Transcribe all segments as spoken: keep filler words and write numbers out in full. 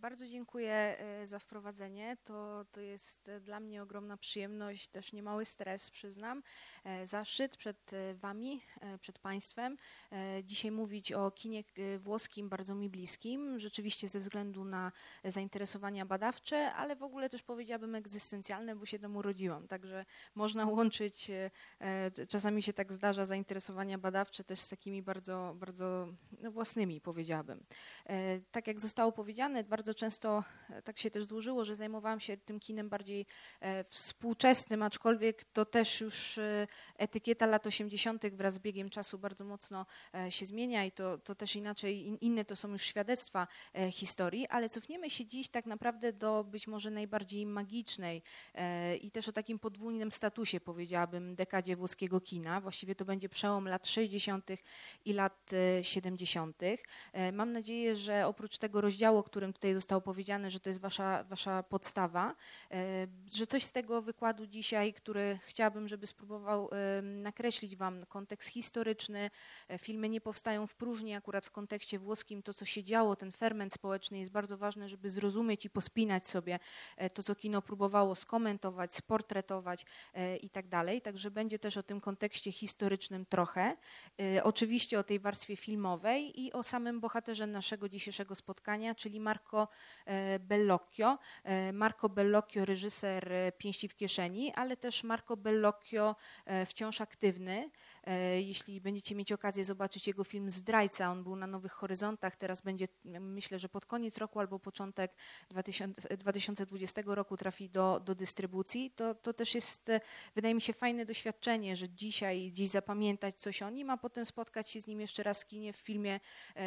Bardzo dziękuję za wprowadzenie. To, to jest dla mnie ogromna przyjemność, też niemały stres, przyznam. Zaszczyt przed Wami, przed Państwem. Dzisiaj mówić o kinie włoskim bardzo mi bliskim, rzeczywiście ze względu na zainteresowania badawcze, ale w ogóle też powiedziałabym egzystencjalne, bo się tam urodziłam. Także można łączyć, czasami się tak zdarza, zainteresowania badawcze też z takimi bardzo, bardzo no, własnymi, powiedziałabym. Tak jak zostało powiedziane, bardzo często tak się też złożyło, że zajmowałam się tym kinem bardziej e, współczesnym, aczkolwiek to też już e, etykieta lat osiemdziesiątych wraz z biegiem czasu bardzo mocno e, się zmienia i to, to też inaczej, in, inne to są już świadectwa e, historii, ale cofniemy się dziś tak naprawdę do być może najbardziej magicznej e, i też o takim podwójnym statusie, powiedziałabym, dekadzie włoskiego kina. Właściwie to będzie przełom lat sześćdziesiątych i lat e, siedemdziesiątych. E, mam nadzieję, że oprócz tego rozdziału, o którym tutaj zostało powiedziane, że to jest wasza, wasza podstawa, że coś z tego wykładu dzisiaj, który chciałabym, żeby spróbował nakreślić wam kontekst historyczny. Filmy nie powstają w próżni, akurat w kontekście włoskim to, co się działo, ten ferment społeczny jest bardzo ważny, żeby zrozumieć i pospinać sobie to, co kino próbowało skomentować, sportretować i tak dalej. Także będzie też o tym kontekście historycznym trochę. Oczywiście o tej warstwie filmowej i o samym bohaterze naszego dzisiejszego spotkania, czyli Marco Bellocchio. Marco Bellocchio, reżyser Pięści w kieszeni, ale też Marco Bellocchio wciąż aktywny. Jeśli będziecie mieć okazję zobaczyć jego film Zdrajca, on był na Nowych Horyzontach, teraz będzie, myślę, że pod koniec roku albo początek dwa tysiące dwudziestego roku trafi do, do dystrybucji, to, to też jest, wydaje mi się, fajne doświadczenie, że dzisiaj gdzieś zapamiętać coś o nim, a potem spotkać się z nim jeszcze raz w kinie, w filmie,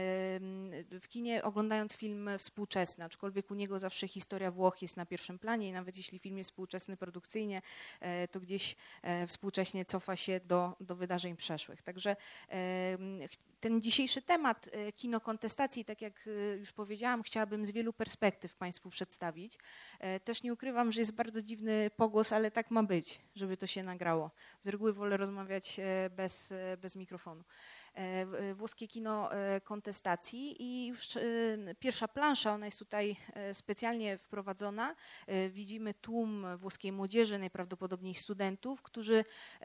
w kinie oglądając film współczesny, aczkolwiek u niego zawsze historia Włoch jest na pierwszym planie i nawet jeśli film jest współczesny produkcyjnie, to gdzieś współcześnie cofa się do, do wydarzeń przeszłych. Także ten dzisiejszy temat kino kontestacji, tak jak już powiedziałam, chciałabym z wielu perspektyw Państwu przedstawić. Też nie ukrywam, że jest bardzo dziwny pogłos, ale tak ma być, żeby to się nagrało. Z reguły wolę rozmawiać bez, bez mikrofonu. Włoskie kino kontestacji i już pierwsza plansza, ona jest tutaj specjalnie wprowadzona. Widzimy tłum włoskiej młodzieży, najprawdopodobniej studentów, którzy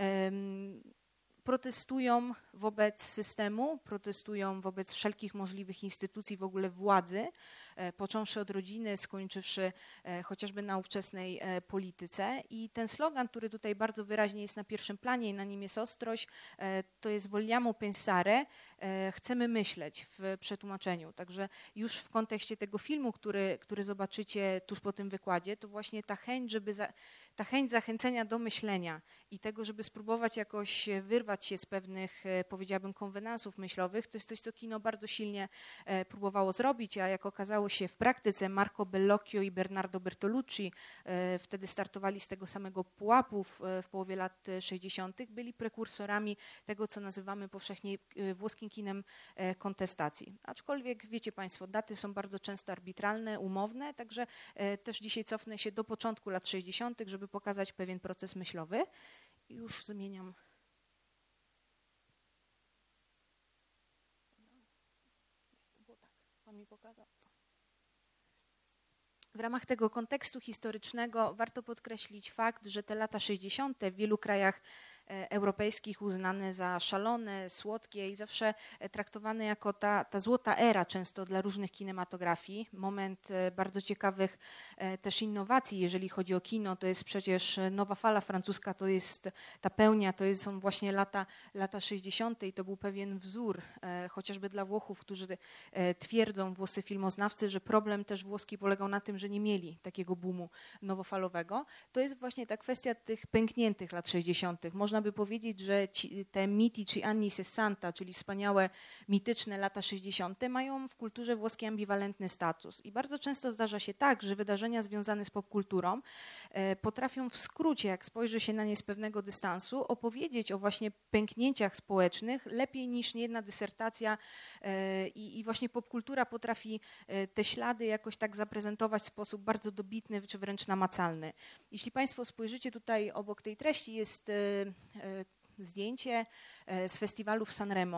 protestują wobec systemu, protestują wobec wszelkich możliwych instytucji, w ogóle władzy, począwszy od rodziny, skończywszy chociażby na ówczesnej polityce. I ten slogan, który tutaj bardzo wyraźnie jest na pierwszym planie i na nim jest ostrość, to jest vogliamo pensare, chcemy myśleć w przetłumaczeniu. Także już w kontekście tego filmu, który, który zobaczycie tuż po tym wykładzie, to właśnie ta chęć, żeby za, ta chęć zachęcenia do myślenia i tego, żeby spróbować jakoś wyrwać się z pewnych, powiedziałabym, konwenansów myślowych, to jest coś, co kino bardzo silnie próbowało zrobić, a jak okazało się w praktyce, Marco Bellocchio i Bernardo Bertolucci wtedy startowali z tego samego pułapu w, w połowie lat sześćdziesiątych, byli prekursorami tego, co nazywamy powszechnie włoskim kinem kontestacji. Aczkolwiek, wiecie Państwo, daty są bardzo często arbitralne, umowne, także też dzisiaj cofnę się do początku lat sześćdziesiątych, żeby pokazać pewien proces myślowy. I już zmieniam. Pan mi pokazał. W ramach tego kontekstu historycznego warto podkreślić fakt, że te lata sześćdziesiąte w wielu krajach europejskich uznane za szalone, słodkie i zawsze traktowane jako ta, ta złota era często dla różnych kinematografii. Moment bardzo ciekawych też innowacji, jeżeli chodzi o kino, to jest przecież nowa fala francuska, to jest ta pełnia, to jest, są właśnie lata, lata sześćdziesiąte i to był pewien wzór, chociażby dla Włochów, którzy twierdzą, włoscy filmoznawcy, że problem też włoski polegał na tym, że nie mieli takiego boomu nowofalowego. To jest właśnie ta kwestia tych pękniętych lat sześćdziesiątych. Można by powiedzieć, że ci, te mitici anni sessanta, czyli wspaniałe, mityczne lata sześćdziesiąte mają w kulturze włoskiej ambiwalentny status. I bardzo często zdarza się tak, że wydarzenia związane z popkulturą e, potrafią w skrócie, jak spojrzy się na nie z pewnego dystansu, opowiedzieć o właśnie pęknięciach społecznych lepiej niż niejedna dysertacja e, i, i właśnie popkultura potrafi e, te ślady jakoś tak zaprezentować w sposób bardzo dobitny czy wręcz namacalny. Jeśli Państwo spojrzycie tutaj obok tej treści jest e, zdjęcie z festiwalu w Sanremo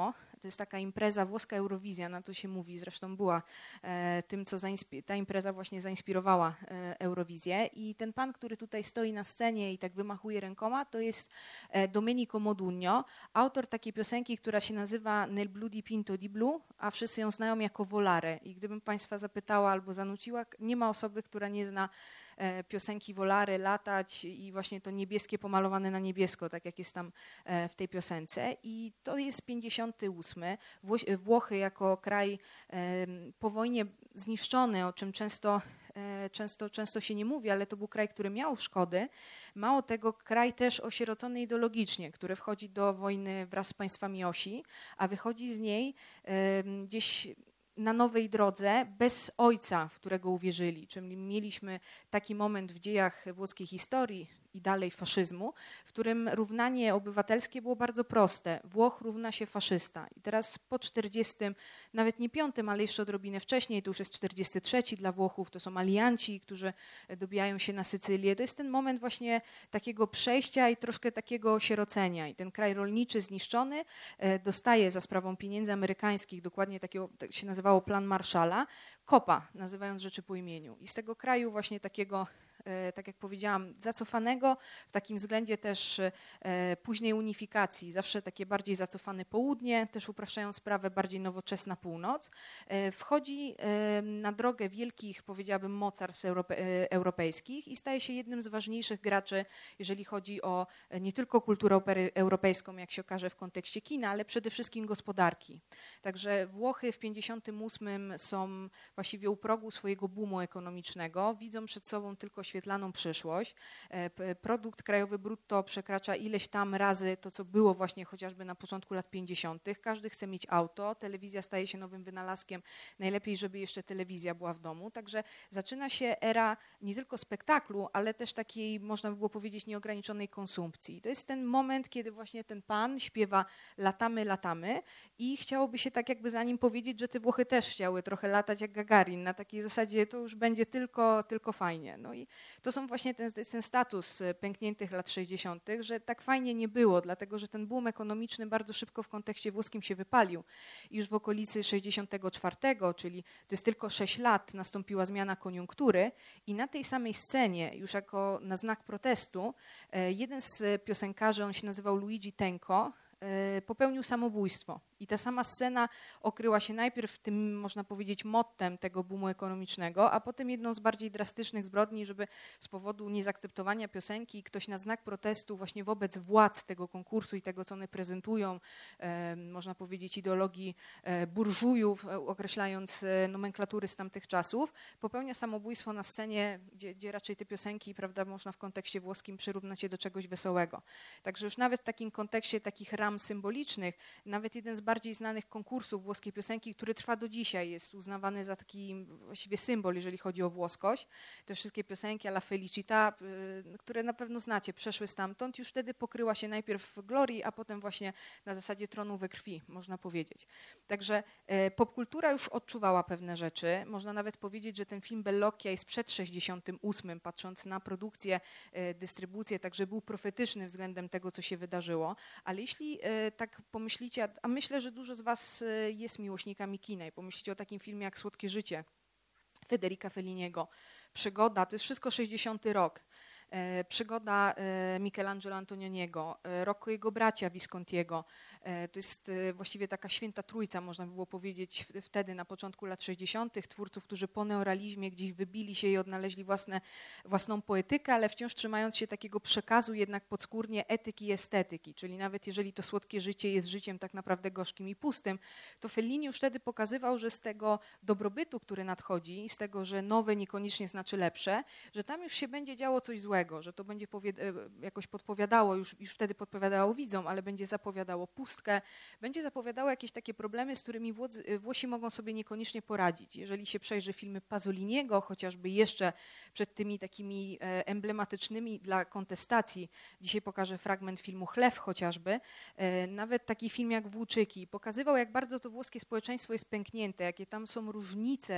to jest taka impreza, włoska Eurowizja, na to się mówi, zresztą była e, tym, co zainspir- ta impreza właśnie zainspirowała e, Eurowizję. I ten pan, który tutaj stoi na scenie i tak wymachuje rękoma, to jest e, Domenico Modugno, autor takiej piosenki, która się nazywa Nel blu dipinto di blu, a wszyscy ją znają jako Volare. I gdybym państwa zapytała albo zanuciła, nie ma osoby, która nie zna e, piosenki Volare, latać i właśnie to niebieskie pomalowane na niebiesko, tak jak jest tam e, w tej piosence. I to jest pięćdziesiąty ósmy. Wło- Włochy jako kraj e, po wojnie zniszczony, o czym często, e, często, często się nie mówi, ale to był kraj, który miał szkody. Mało tego, kraj też osierocony ideologicznie, który wchodzi do wojny wraz z państwami osi, a wychodzi z niej e, gdzieś na nowej drodze, bez ojca, w którego uwierzyli. Czyli mieliśmy taki moment w dziejach włoskiej historii i dalej faszyzmu, w którym równanie obywatelskie było bardzo proste. Włoch równa się faszysta. I teraz po czterdziestym, nawet nie piątym, ale jeszcze odrobinę wcześniej, to już jest czterdziesty trzeci dla Włochów, to są alianci, którzy dobijają się na Sycylię. To jest ten moment właśnie takiego przejścia i troszkę takiego osierocenia. I ten kraj rolniczy zniszczony dostaje za sprawą pieniędzy amerykańskich, dokładnie takiego, tak się nazywało Plan Marshalla, kopa, nazywając rzeczy po imieniu. I z tego kraju właśnie takiego, tak jak powiedziałam, zacofanego, w takim względzie też e, późnej unifikacji, zawsze takie bardziej zacofane południe, też upraszczają sprawę, bardziej nowoczesna północ, e, wchodzi e, na drogę wielkich, powiedziałabym, mocarstw europe, e, europejskich i staje się jednym z ważniejszych graczy, jeżeli chodzi o e, nie tylko kulturę opery, europejską, jak się okaże w kontekście kina, ale przede wszystkim gospodarki. Także Włochy w pięćdziesiątym ósmym są właściwie u progu swojego boomu ekonomicznego, widzą przed sobą tylko świetlaną przyszłość. Produkt krajowy brutto przekracza ileś tam razy to, co było właśnie chociażby na początku lat pięćdziesiątych. Każdy chce mieć auto, telewizja staje się nowym wynalazkiem. Najlepiej, żeby jeszcze telewizja była w domu. Także zaczyna się era nie tylko spektaklu, ale też takiej, można by było powiedzieć, nieograniczonej konsumpcji. To jest ten moment, kiedy właśnie ten pan śpiewa latamy, latamy i chciałoby się tak jakby za nim powiedzieć, że te Włochy też chciały trochę latać jak Gagarin. Na takiej zasadzie to już będzie tylko, tylko fajnie. No i to są właśnie ten, to jest ten status pękniętych lat sześćdziesiątych, że tak fajnie nie było, dlatego że ten boom ekonomiczny bardzo szybko w kontekście włoskim się wypalił. I już w okolicy sześćdziesiątego czwartego, czyli to jest tylko sześć lat, nastąpiła zmiana koniunktury i na tej samej scenie, już jako na znak protestu, jeden z piosenkarzy, on się nazywał Luigi Tenco, popełnił samobójstwo. I ta sama scena okryła się najpierw tym, można powiedzieć, mottem tego boomu ekonomicznego, a potem jedną z bardziej drastycznych zbrodni, żeby z powodu niezaakceptowania piosenki ktoś na znak protestu właśnie wobec władz tego konkursu i tego, co one prezentują, e, można powiedzieć ideologii e, burżujów, e, określając e, nomenklatury z tamtych czasów, popełnia samobójstwo na scenie, gdzie, gdzie raczej te piosenki, prawda, można w kontekście włoskim przyrównać je do czegoś wesołego. Także już nawet w takim kontekście takich ram symbolicznych, nawet jeden z bardziej znanych konkursów włoskiej piosenki, który trwa do dzisiaj, jest uznawany za taki właściwie symbol, jeżeli chodzi o włoskość. Te wszystkie piosenki alla Felicità, które na pewno znacie, przeszły stamtąd, już wtedy pokryła się najpierw w glorii, a potem właśnie na zasadzie tronu we krwi, można powiedzieć. Także e, popkultura już odczuwała pewne rzeczy. Można nawet powiedzieć, że ten film Bellocchia jest przed sześćdziesiątym ósmym, patrząc na produkcję, e, dystrybucję, także był profetyczny względem tego, co się wydarzyło. Ale jeśli e, tak pomyślicie, a myślę, że dużo z was jest miłośnikami kina i pomyślicie o takim filmie jak Słodkie życie Federica Felliniego, Przygoda, to jest wszystko sześćdziesiąty rok. E, przygoda e, Michelangelo Antonioniego, e, Rocco i jego bracia Viscontiego. E, to jest e, właściwie taka święta trójca, można by było powiedzieć, w, wtedy na początku lat sześćdziesiątych twórców, którzy po neorealizmie gdzieś wybili się i odnaleźli własne, własną poetykę, ale wciąż trzymając się takiego przekazu jednak podskórnie etyki i estetyki, czyli nawet jeżeli to Słodkie życie jest życiem tak naprawdę gorzkim i pustym, to Fellini już wtedy pokazywał, że z tego dobrobytu, który nadchodzi, z tego, że nowe niekoniecznie znaczy lepsze, że tam już się będzie działo coś złego, że to będzie jakoś podpowiadało, już, już wtedy podpowiadało widzom, ale będzie zapowiadało pustkę, będzie zapowiadało jakieś takie problemy, z którymi Włodzy, Włosi mogą sobie niekoniecznie poradzić. Jeżeli się przejrzy filmy Pasoliniego, chociażby jeszcze przed tymi takimi emblematycznymi dla kontestacji, dzisiaj pokażę fragment filmu Chlew chociażby, nawet taki film jak Włóczyki pokazywał, jak bardzo to włoskie społeczeństwo jest pęknięte, jakie tam są różnice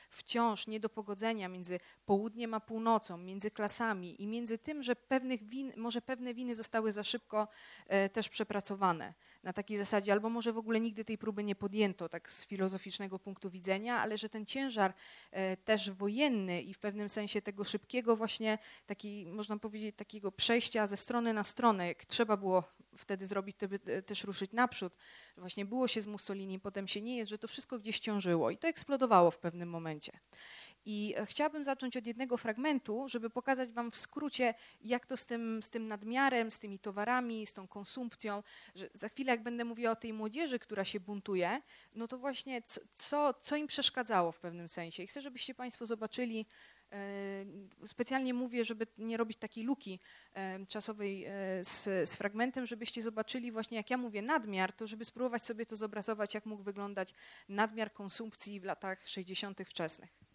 wciąż nie do pogodzenia między południem a północą, między klasami i między tym, że pewnych win, może pewne winy zostały za szybko e, też przepracowane na takiej zasadzie, albo może w ogóle nigdy tej próby nie podjęto tak z filozoficznego punktu widzenia, ale że ten ciężar e, też wojenny i w pewnym sensie tego szybkiego właśnie taki, można powiedzieć, takiego przejścia ze strony na stronę, jak trzeba było wtedy zrobić, to by też ruszyć naprzód, właśnie było się z Mussolini, potem się nie jest, że to wszystko gdzieś ciążyło i to eksplodowało w pewnym momencie. I chciałabym zacząć od jednego fragmentu, żeby pokazać wam w skrócie, jak to z tym, z tym nadmiarem, z tymi towarami, z tą konsumpcją, że za chwilę jak będę mówiła o tej młodzieży, która się buntuje, no to właśnie co, co im przeszkadzało w pewnym sensie. I chcę, żebyście państwo zobaczyli, specjalnie mówię, żeby nie robić takiej luki czasowej z, z fragmentem, żebyście zobaczyli właśnie, jak ja mówię nadmiar, to żeby spróbować sobie to zobrazować, jak mógł wyglądać nadmiar konsumpcji w latach sześćdziesiątych wczesnych.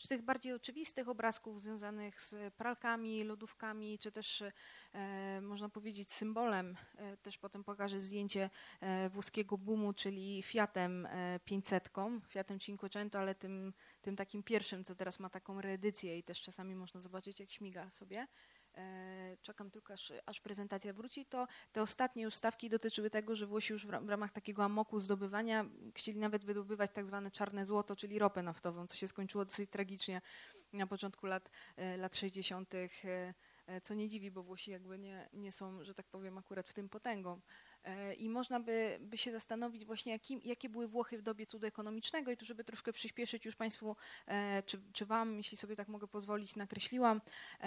oprócz tych bardziej oczywistych obrazków związanych z pralkami, lodówkami, czy też e, można powiedzieć symbolem, e, też potem pokażę zdjęcie e, włoskiego boomu, czyli Fiatem e, pięćsetką, Fiatem Cinquecento, ale tym, tym takim pierwszym, co teraz ma taką reedycję i też czasami można zobaczyć, jak śmiga sobie. Czekam tylko, aż, aż prezentacja wróci, to te ostatnie już stawki dotyczyły tego, że Włosi już w ramach takiego amoku zdobywania chcieli nawet wydobywać tak zwane czarne złoto, czyli ropę naftową, co się skończyło dosyć tragicznie na początku lat, lat sześćdziesiątych, co nie dziwi, bo Włosi jakby nie, nie są, że tak powiem, akurat w tym potęgą. I można by, by się zastanowić właśnie, jakim, jakie były Włochy w dobie cudu ekonomicznego i tu, żeby troszkę przyspieszyć już Państwu, czy, czy Wam, jeśli sobie tak mogę pozwolić, nakreśliłam.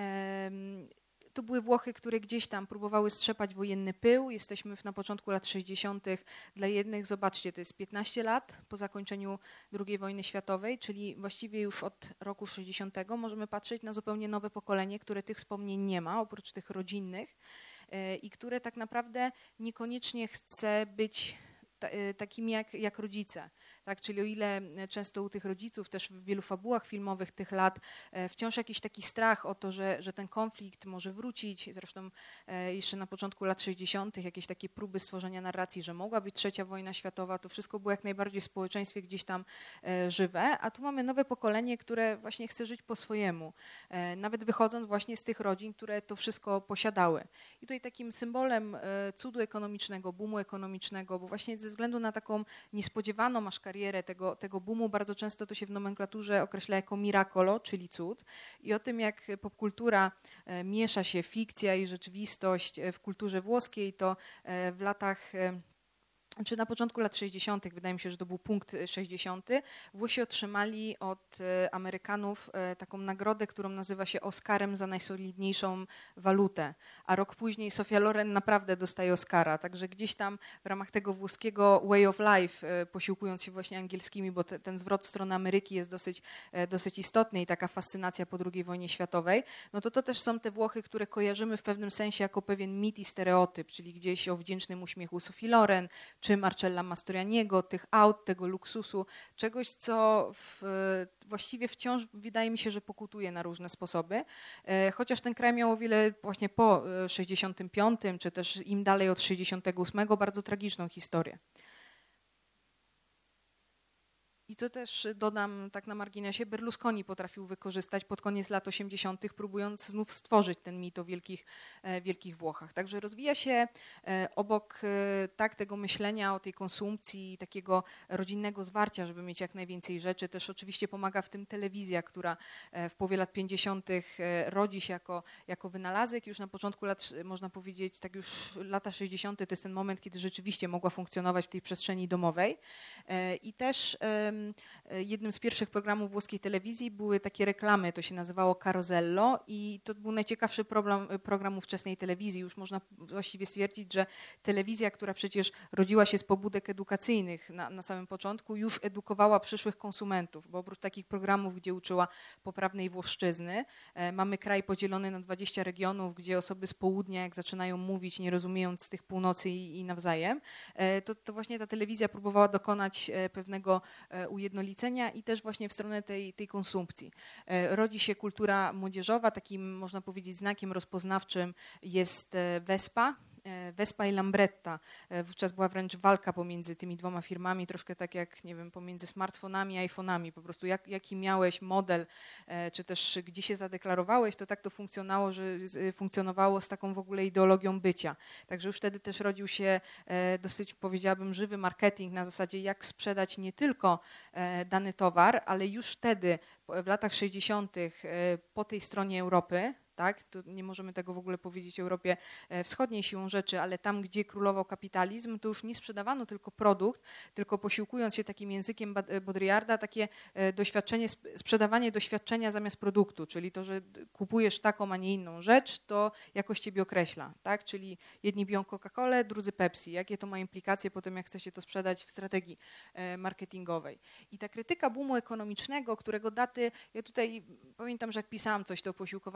To były Włochy, które gdzieś tam próbowały strzepać wojenny pył. Jesteśmy na początku lat sześćdziesiątych. Dla jednych, zobaczcie, to jest piętnaście lat po zakończeniu drugiej wojny światowej, czyli właściwie już od roku sześćdziesiątego możemy patrzeć na zupełnie nowe pokolenie, które tych wspomnień nie ma, oprócz tych rodzinnych i które tak naprawdę niekoniecznie chce być takimi jak, jak rodzice. Tak? Czyli o ile często u tych rodziców, też w wielu fabułach filmowych tych lat wciąż jakiś taki strach o to, że, że ten konflikt może wrócić. Zresztą jeszcze na początku lat sześćdziesiątych jakieś takie próby stworzenia narracji, że mogła być trzecia wojna światowa, to wszystko było jak najbardziej w społeczeństwie gdzieś tam żywe. A tu mamy nowe pokolenie, które właśnie chce żyć po swojemu. Nawet wychodząc właśnie z tych rodzin, które to wszystko posiadały. I tutaj takim symbolem cudu ekonomicznego, boomu ekonomicznego, bo właśnie ze względu na taką niespodziewaną aż karierę tego, tego boomu, bardzo często to się w nomenklaturze określa jako miracolo, czyli cud. I o tym, jak popkultura e, miesza się fikcja i rzeczywistość w kulturze włoskiej, to e, w latach... E, czy na początku lat sześćdziesiątych, wydaje mi się, że to był punkt sześćdziesiąty, Włosi otrzymali od Amerykanów taką nagrodę, którą nazywa się Oscarem za najsolidniejszą walutę. A rok później Sofia Loren naprawdę dostaje Oscara. Także gdzieś tam w ramach tego włoskiego way of life, posiłkując się właśnie angielskimi, bo te, ten zwrot w stronę Ameryki jest dosyć, dosyć istotny i taka fascynacja po drugiej wojnie światowej, no to to też są te Włochy, które kojarzymy w pewnym sensie jako pewien mit i stereotyp, czyli gdzieś o wdzięcznym uśmiechu Sofii Loren, czy Marcella Mastroianniego, tych aut, tego luksusu, czegoś, co w, właściwie wciąż wydaje mi się, że pokutuje na różne sposoby. Chociaż ten kraj miał o wiele właśnie po sześćdziesiątym piątym, czy też im dalej od sześćdziesiątego ósmego bardzo tragiczną historię. I co też dodam tak na marginesie, Berlusconi potrafił wykorzystać pod koniec lat osiemdziesiątych, próbując znów stworzyć ten mit o wielkich, wielkich Włochach. Także rozwija się obok tak tego myślenia o tej konsumpcji, takiego rodzinnego zwarcia, żeby mieć jak najwięcej rzeczy. Też oczywiście pomaga w tym telewizja, która w połowie lat pięćdziesiątych rodzi się jako, jako wynalazek. Już na początku lat, można powiedzieć, tak już lata sześćdziesiąte to jest ten moment, kiedy rzeczywiście mogła funkcjonować w tej przestrzeni domowej. I też jednym z pierwszych programów włoskiej telewizji były takie reklamy, to się nazywało Carosello i to był najciekawszy program, program ówczesnej telewizji. Już można właściwie stwierdzić, że telewizja, która przecież rodziła się z pobudek edukacyjnych na, na samym początku, już edukowała przyszłych konsumentów, bo oprócz takich programów, gdzie uczyła poprawnej włoszczyzny, e, mamy kraj podzielony na dwadzieścia regionów, gdzie osoby z południa, jak zaczynają mówić, nie rozumiejąc tych północy i, i nawzajem, e, to, to właśnie ta telewizja próbowała dokonać e, pewnego e, ujednolicenia i też właśnie w stronę tej, tej konsumpcji. Rodzi się kultura młodzieżowa, takim można powiedzieć znakiem rozpoznawczym jest Vespa. Vespa i Lambretta. Wówczas była wręcz walka pomiędzy tymi dwoma firmami, troszkę tak jak, nie wiem, pomiędzy smartfonami a iPhone'ami. Po prostu jak, jaki miałeś model, czy też gdzie się zadeklarowałeś, to tak to funkcjonowało, że funkcjonowało z taką w ogóle ideologią bycia. Także już wtedy też rodził się dosyć, powiedziałabym, żywy marketing na zasadzie jak sprzedać nie tylko dany towar, ale już wtedy w latach sześćdziesiątych po tej stronie Europy, tak? To nie możemy tego w ogóle powiedzieć Europie Wschodniej siłą rzeczy, ale tam, gdzie królował kapitalizm, to już nie sprzedawano tylko produkt, tylko posiłkując się takim językiem Baudrillarda, takie doświadczenie, sprzedawanie doświadczenia zamiast produktu, czyli to, że kupujesz taką, a nie inną rzecz, to jakoś ciebie określa, tak? Czyli jedni biją Coca-Colę, drudzy Pepsi. Jakie to ma implikacje potem, jak chce się to sprzedać w strategii marketingowej. I ta krytyka boomu ekonomicznego, którego daty, ja tutaj pamiętam, że jak pisałam coś, to posiłkowałam się ostatnio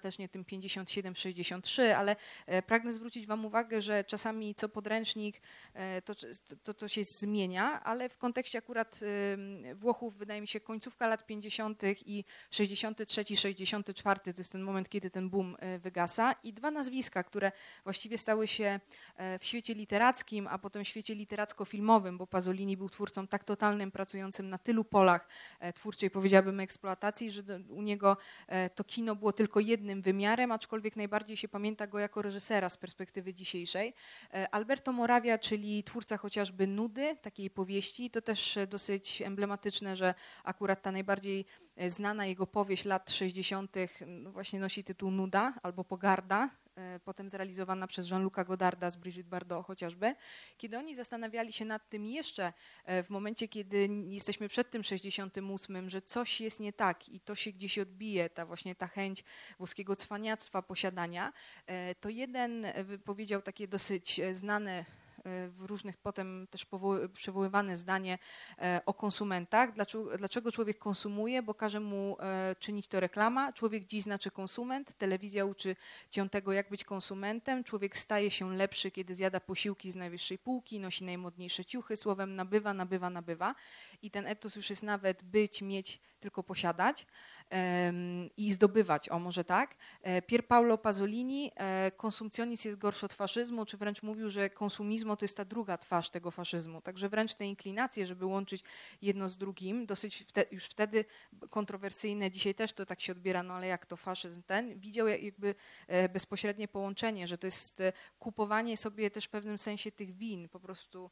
ostatecznie tym pięćdziesiąt siedem sześćdziesiąt trzy, ale pragnę zwrócić wam uwagę, że czasami co podręcznik to, to, to się zmienia, ale w kontekście akurat Włochów wydaje mi się końcówka lat pięćdziesiątych i sześćdziesiąty trzeci sześćdziesiąty czwarty to jest ten moment, kiedy ten boom wygasa i dwa nazwiska, które właściwie stały się w świecie literackim, a potem w świecie literacko-filmowym, bo Pasolini był twórcą tak totalnym, pracującym na tylu polach twórczej, powiedziałabym, eksploatacji, że u niego to kino było tylko jednym wymiarem, aczkolwiek najbardziej się pamięta go jako reżysera z perspektywy dzisiejszej. Alberto Moravia, czyli twórca chociażby Nudy, takiej powieści, to też dosyć emblematyczne, że akurat ta najbardziej znana jego powieść lat sześćdziesiątych no właśnie nosi tytuł Nuda albo Pogarda, potem zrealizowana przez Jean-Luca Godarda z Brigitte Bardot chociażby, kiedy oni zastanawiali się nad tym jeszcze w momencie, kiedy jesteśmy przed tym sześćdziesiątym ósmym, że coś jest nie tak i to się gdzieś odbije, ta właśnie ta chęć włoskiego cwaniactwa, posiadania, to jeden powiedział takie dosyć znane w różnych potem też przywoływane zdanie o konsumentach. Dlaczego, dlaczego człowiek konsumuje? Bo każe mu czynić to reklama. Człowiek dziś znaczy konsument. Telewizja uczy cię tego, jak być konsumentem. Człowiek staje się lepszy, kiedy zjada posiłki z najwyższej półki, nosi najmodniejsze ciuchy. Słowem nabywa, nabywa, nabywa. I ten etos już jest nawet być, mieć, tylko posiadać um, i zdobywać, o może tak. Pier Paolo Pasolini, konsumpcjonizm jest gorszy od faszyzmu, czy wręcz mówił, że konsumizmo to jest ta druga twarz tego faszyzmu. Także wręcz te inklinacje, żeby łączyć jedno z drugim, dosyć wte, już wtedy kontrowersyjne, dzisiaj też to tak się odbiera, no ale jak to faszyzm ten, widział jakby bezpośrednie połączenie, że to jest kupowanie sobie też w pewnym sensie tych win, po prostu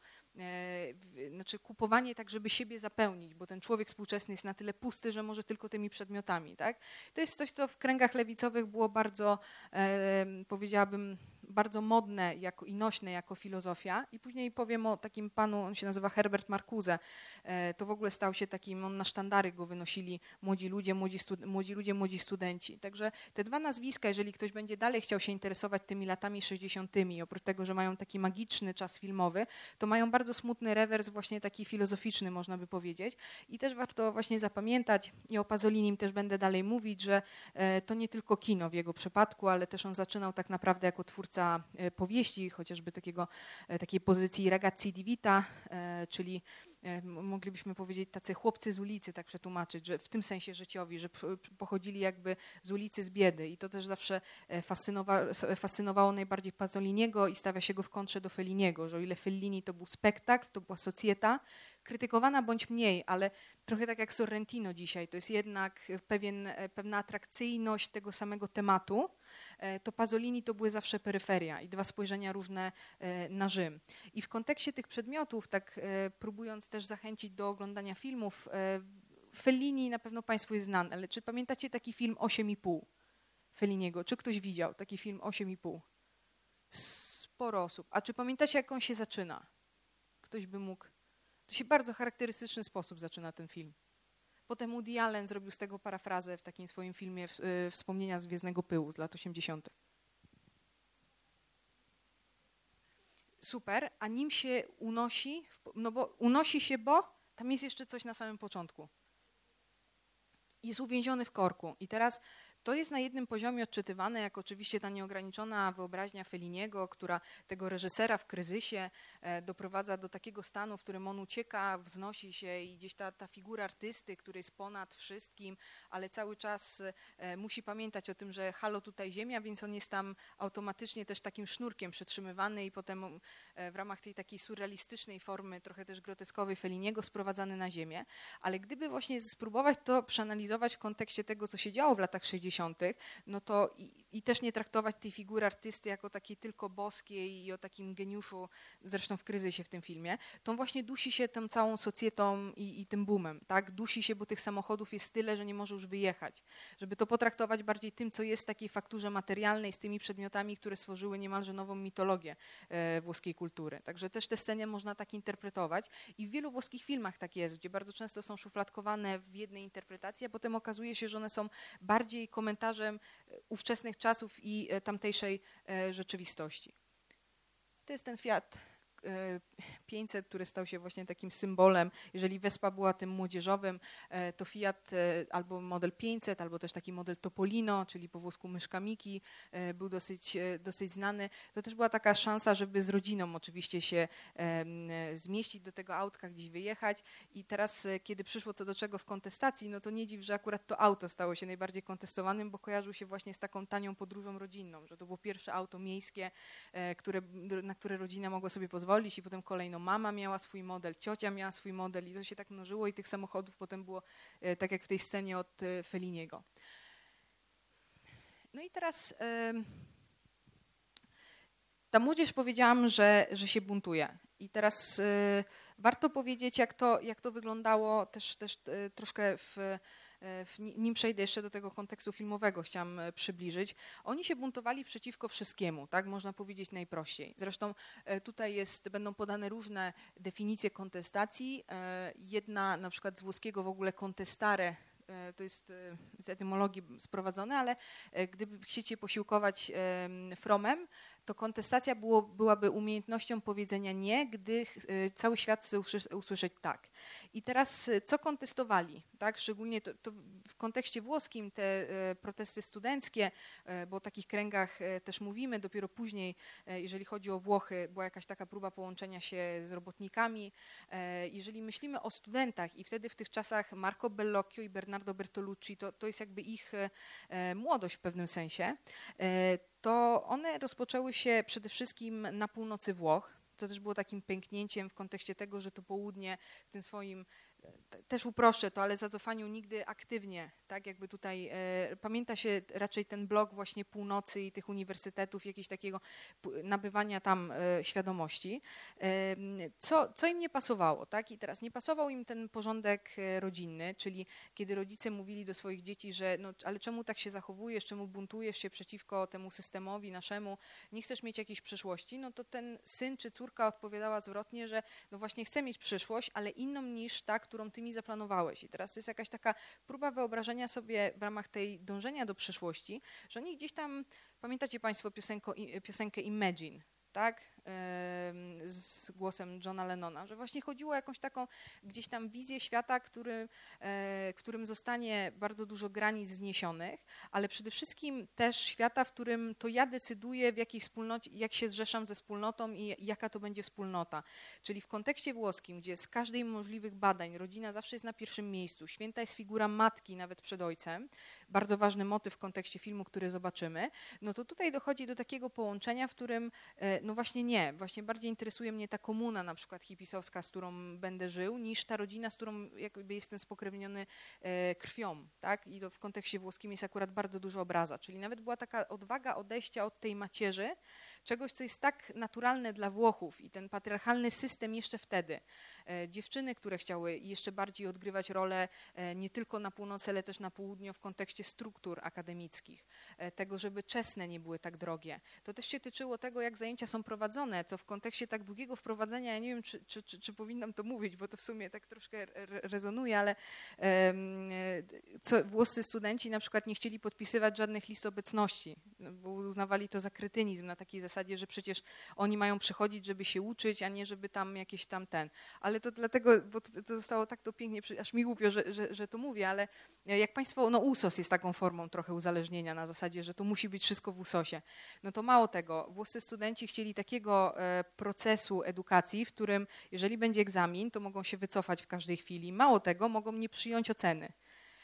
E, znaczy kupowanie tak, żeby siebie zapełnić, bo ten człowiek współczesny jest na tyle pusty, że może tylko tymi przedmiotami. Tak? To jest coś, co w kręgach lewicowych było bardzo, e, powiedziałabym, bardzo modne jako, i nośne jako filozofia. I później powiem o takim panu, on się nazywa Herbert Marcuse. E, to w ogóle stał się takim, on na sztandary go wynosili młodzi ludzie, młodzi, stud- młodzi ludzie, młodzi studenci. Także te dwa nazwiska, jeżeli ktoś będzie dalej chciał się interesować tymi latami sześćdziesiątymi, oprócz tego, że mają taki magiczny czas filmowy, to mają bardzo smutny rewers, właśnie taki filozoficzny, można by powiedzieć. I też warto właśnie zapamiętać, i o Pasolinim też będę dalej mówić, że e, to nie tylko kino w jego przypadku, ale też on zaczynał tak naprawdę jako twórca powieści, chociażby takiego, takiej pozycji ragazzi di vita, czyli moglibyśmy powiedzieć tacy chłopcy z ulicy, tak przetłumaczyć, że w tym sensie życiowi, że pochodzili jakby z ulicy, z biedy i to też zawsze fascynowa- fascynowało najbardziej Pasoliniego i stawia się go w kontrze do Felliniego, że o ile Fellini to był spektakl, to była socjeta, krytykowana bądź mniej, ale trochę tak jak Sorrentino dzisiaj, to jest jednak pewien, pewna atrakcyjność tego samego tematu, to Pasolini to były zawsze peryferia i dwa spojrzenia różne na Rzym. I w kontekście tych przedmiotów, tak próbując też zachęcić do oglądania filmów, Fellini na pewno Państwu jest znany, ale czy pamiętacie taki film osiem i pół Felliniego? Czy ktoś widział taki film osiem i pół? Sporo osób. A czy pamiętacie, jak on się zaczyna? Ktoś by mógł... To się w bardzo charakterystyczny sposób zaczyna ten film. Potem Woody Allen zrobił z tego parafrazę w takim swoim filmie y, Wspomnienia z Gwiezdnego Pyłu z lat osiemdziesiątych. Super, a nim się unosi, no bo unosi się, bo tam jest jeszcze coś na samym początku. Jest uwięziony w korku. I teraz to jest na jednym poziomie odczytywane, jak oczywiście ta nieograniczona wyobraźnia Felliniego, która tego reżysera w kryzysie e, doprowadza do takiego stanu, w którym on ucieka, wznosi się i gdzieś ta, ta figura artysty, który jest ponad wszystkim, ale cały czas e, musi pamiętać o tym, że halo tutaj ziemia, więc on jest tam automatycznie też takim sznurkiem przytrzymywany i potem e, w ramach tej takiej surrealistycznej formy, trochę też groteskowej Felliniego sprowadzany na ziemię. Ale gdyby właśnie spróbować to przeanalizować w kontekście tego, co się działo w latach sześćdziesiątych, no to i, i też nie traktować tej figury artysty jako takiej tylko boskiej i o takim geniuszu, zresztą w kryzysie w tym filmie, to on właśnie dusi się tą całą socjetą i, i tym boomem, tak? Dusi się, bo tych samochodów jest tyle, że nie może już wyjechać. Żeby to potraktować bardziej tym, co jest w takiej fakturze materialnej, z tymi przedmiotami, które stworzyły niemalże nową mitologię e, włoskiej kultury. Także też te sceny można tak interpretować i w wielu włoskich filmach tak jest, gdzie bardzo często są szufladkowane w jednej interpretacji, a potem okazuje się, że one są bardziej komentarzem ówczesnych czasów i tamtejszej rzeczywistości. To jest ten Fiat pięćset, który stał się właśnie takim symbolem. Jeżeli Vespa była tym młodzieżowym, to Fiat albo model pięćset, albo też taki model Topolino, czyli po włosku myszka Miki, był dosyć, dosyć znany. To też była taka szansa, żeby z rodziną oczywiście się zmieścić do tego autka, gdzieś wyjechać. I teraz, kiedy przyszło co do czego w kontestacji, no to nie dziw, że akurat to auto stało się najbardziej kontestowanym, bo kojarzył się właśnie z taką tanią podróżą rodzinną, że to było pierwsze auto miejskie, które, na które rodzina mogła sobie pozwolić i potem kolejno mama miała swój model, ciocia miała swój model i to się tak mnożyło i tych samochodów potem było tak jak w tej scenie od Felliniego. No i teraz ta młodzież, powiedziałam, że, że się buntuje i teraz warto powiedzieć, jak to, jak to wyglądało też, też troszkę w nim przejdę jeszcze do tego kontekstu filmowego, chciałam przybliżyć. Oni się buntowali przeciwko wszystkiemu, tak można powiedzieć najprościej. Zresztą tutaj jest, będą podane różne definicje kontestacji. Jedna na przykład z włoskiego w ogóle contestare, to jest z etymologii sprowadzone, ale gdyby chciecie posiłkować fromem, to kontestacja było, byłaby umiejętnością powiedzenia nie, gdy cały świat chce usłyszeć tak. I teraz co kontestowali? Tak? Szczególnie to, to w kontekście włoskim te protesty studenckie, bo o takich kręgach też mówimy, dopiero później, jeżeli chodzi o Włochy, była jakaś taka próba połączenia się z robotnikami. Jeżeli myślimy o studentach i wtedy w tych czasach Marco Bellocchio i Bernardo Bertolucci, to, to jest jakby ich młodość w pewnym sensie, to one rozpoczęły się przede wszystkim na północy Włoch, co też było takim pęknięciem w kontekście tego, że to południe w tym swoim, też uproszczę to, ale zacofaniu nigdy aktywnie, tak jakby tutaj e, pamięta się raczej ten blok właśnie północy i tych uniwersytetów, jakiegoś takiego nabywania tam e, świadomości. E, co, co im nie pasowało, tak? I teraz nie pasował im ten porządek rodzinny, czyli kiedy rodzice mówili do swoich dzieci, że no, ale czemu tak się zachowujesz, czemu buntujesz się przeciwko temu systemowi naszemu, nie chcesz mieć jakiejś przyszłości, no to ten syn czy córka odpowiadała zwrotnie, że no właśnie chcę mieć przyszłość, ale inną niż ta, którą ty mi zaplanowałeś. I teraz to jest jakaś taka próba wyobrażenia sobie w ramach tej dążenia do przyszłości, że oni gdzieś tam, pamiętacie państwo piosenko, piosenkę Imagine, tak? Z głosem Johna Lennona, że właśnie chodziło o jakąś taką gdzieś tam wizję świata, który, którym zostanie bardzo dużo granic zniesionych, ale przede wszystkim też świata, w którym to ja decyduję, w jakiej wspólnocie, jak się zrzeszam ze wspólnotą i jaka to będzie wspólnota. Czyli w kontekście włoskim, gdzie z każdej możliwych badań rodzina zawsze jest na pierwszym miejscu, święta jest figura matki nawet przed ojcem, bardzo ważny motyw w kontekście filmu, który zobaczymy, no to tutaj dochodzi do takiego połączenia, w którym no właśnie nie, właśnie bardziej interesuje mnie ta komuna na przykład hipisowska, z którą będę żył, niż ta rodzina, z którą jakby jestem spokrewniony e, krwią, tak? I to w kontekście włoskim jest akurat bardzo dużo obraza, czyli nawet była taka odwaga odejścia od tej macierzy, czegoś, co jest tak naturalne dla Włochów i ten patriarchalny system jeszcze wtedy. E, dziewczyny, które chciały jeszcze bardziej odgrywać rolę e, nie tylko na północy, ale też na południu w kontekście struktur akademickich, e, tego, żeby czesne nie były tak drogie. To też się tyczyło tego, jak zajęcia są prowadzone, co w kontekście tak długiego wprowadzenia, ja nie wiem, czy, czy, czy, czy powinnam to mówić, bo to w sumie tak troszkę rezonuje, ale um, co, włoscy studenci na przykład nie chcieli podpisywać żadnych list obecności, bo uznawali to za kretynizm na takiej zasadzie, że przecież oni mają przychodzić, żeby się uczyć, a nie żeby tam jakieś tam ten. Ale to dlatego, bo to, to zostało tak to pięknie, aż mi głupio, że, że, że to mówię, ale jak państwo, no U S O S jest taką formą trochę uzależnienia na zasadzie, że to musi być wszystko w U S O S ie. No to mało tego, włoscy studenci chcieli takiego e, procesu edukacji, w którym jeżeli będzie egzamin, to mogą się wycofać w każdej chwili. Mało tego, mogą nie przyjąć oceny.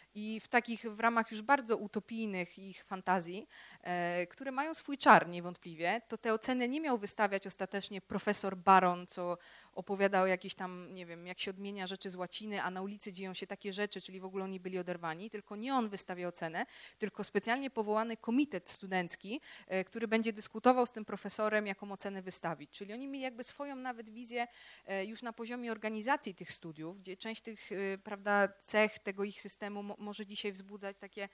I w takich, w ramach już bardzo utopijnych ich fantazji, e, które mają swój czar niewątpliwie, to te oceny nie miał wystawiać ostatecznie profesor Baron, co opowiadał jakieś tam, nie wiem, jak się odmienia rzeczy z łaciny, a na ulicy dzieją się takie rzeczy, czyli w ogóle oni byli oderwani, tylko nie on wystawia ocenę, tylko specjalnie powołany komitet studencki, e, który będzie dyskutował z tym profesorem, jaką ocenę wystawić. Czyli oni mieli jakby swoją nawet wizję e, już na poziomie organizacji tych studiów, gdzie część tych, e, prawda, cech tego ich systemu mo- może dzisiaj wzbudzać takie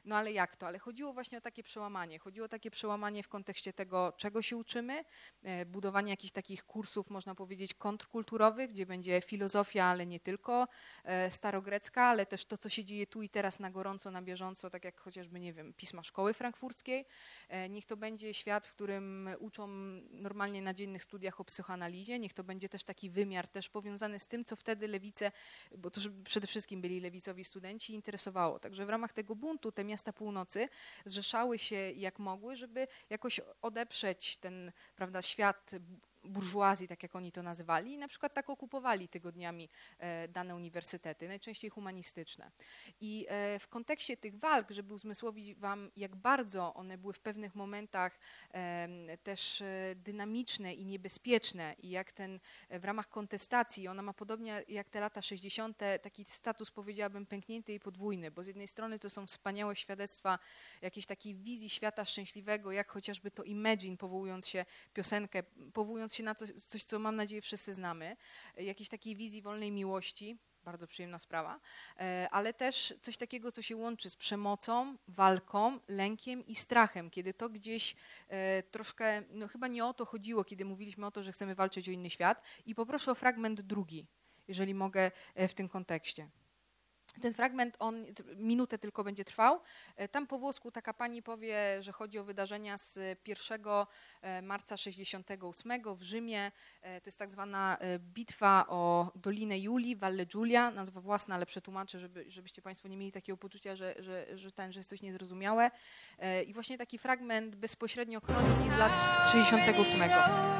No ale jak to? Ale chodziło właśnie o takie przełamanie. Chodziło o takie przełamanie w kontekście tego, czego się uczymy, e, budowanie jakichś takich kursów, można powiedzieć, kontrkulturowych, gdzie będzie filozofia, ale nie tylko e, starogrecka, ale też to, co się dzieje tu i teraz na gorąco, na bieżąco, tak jak chociażby, nie wiem, pisma szkoły frankfurckiej. E, niech to będzie świat, w którym uczą normalnie na dziennych studiach o psychoanalizie, niech to będzie też taki wymiar też powiązany z tym, co wtedy lewice, bo to przede wszystkim byli lewicowi studenci, interesowało. Także w ramach tego buntu te miasta północy zrzeszały się jak mogły, żeby jakoś odeprzeć ten, prawda, świat burżuazji, tak jak oni to nazywali, i na przykład tak okupowali tygodniami e, dane uniwersytety, najczęściej humanistyczne. I e, w kontekście tych walk, żeby uzmysłowić wam, jak bardzo one były w pewnych momentach e, też e, dynamiczne i niebezpieczne, i jak ten e, w ramach kontestacji, ona ma podobnie jak te lata sześćdziesiąte taki status, powiedziałabym, pęknięty i podwójny, bo z jednej strony to są wspaniałe świadectwa jakiejś takiej wizji świata szczęśliwego, jak chociażby to Imagine, powołując się piosenkę, powołując się na coś, coś, co mam nadzieję wszyscy znamy, jakiejś takiej wizji wolnej miłości, bardzo przyjemna sprawa, ale też coś takiego, co się łączy z przemocą, walką, lękiem i strachem, kiedy to gdzieś troszkę, no chyba nie o to chodziło, kiedy mówiliśmy o to, że chcemy walczyć o inny świat. I poproszę o fragment drugi, jeżeli mogę w tym kontekście. Ten fragment, on minutę tylko będzie trwał. Tam po włosku taka pani powie, że chodzi o wydarzenia z pierwszego marca sześćdziesiątego ósmego w Rzymie. To jest tak zwana bitwa o Dolinę Julii, Valle Giulia, nazwa własna, ale przetłumaczę, żeby, żebyście państwo nie mieli takiego poczucia, że, że, że, ten, że jest coś niezrozumiałe. I właśnie taki fragment bezpośrednio kroniki z lat sześćdziesiątego ósmego.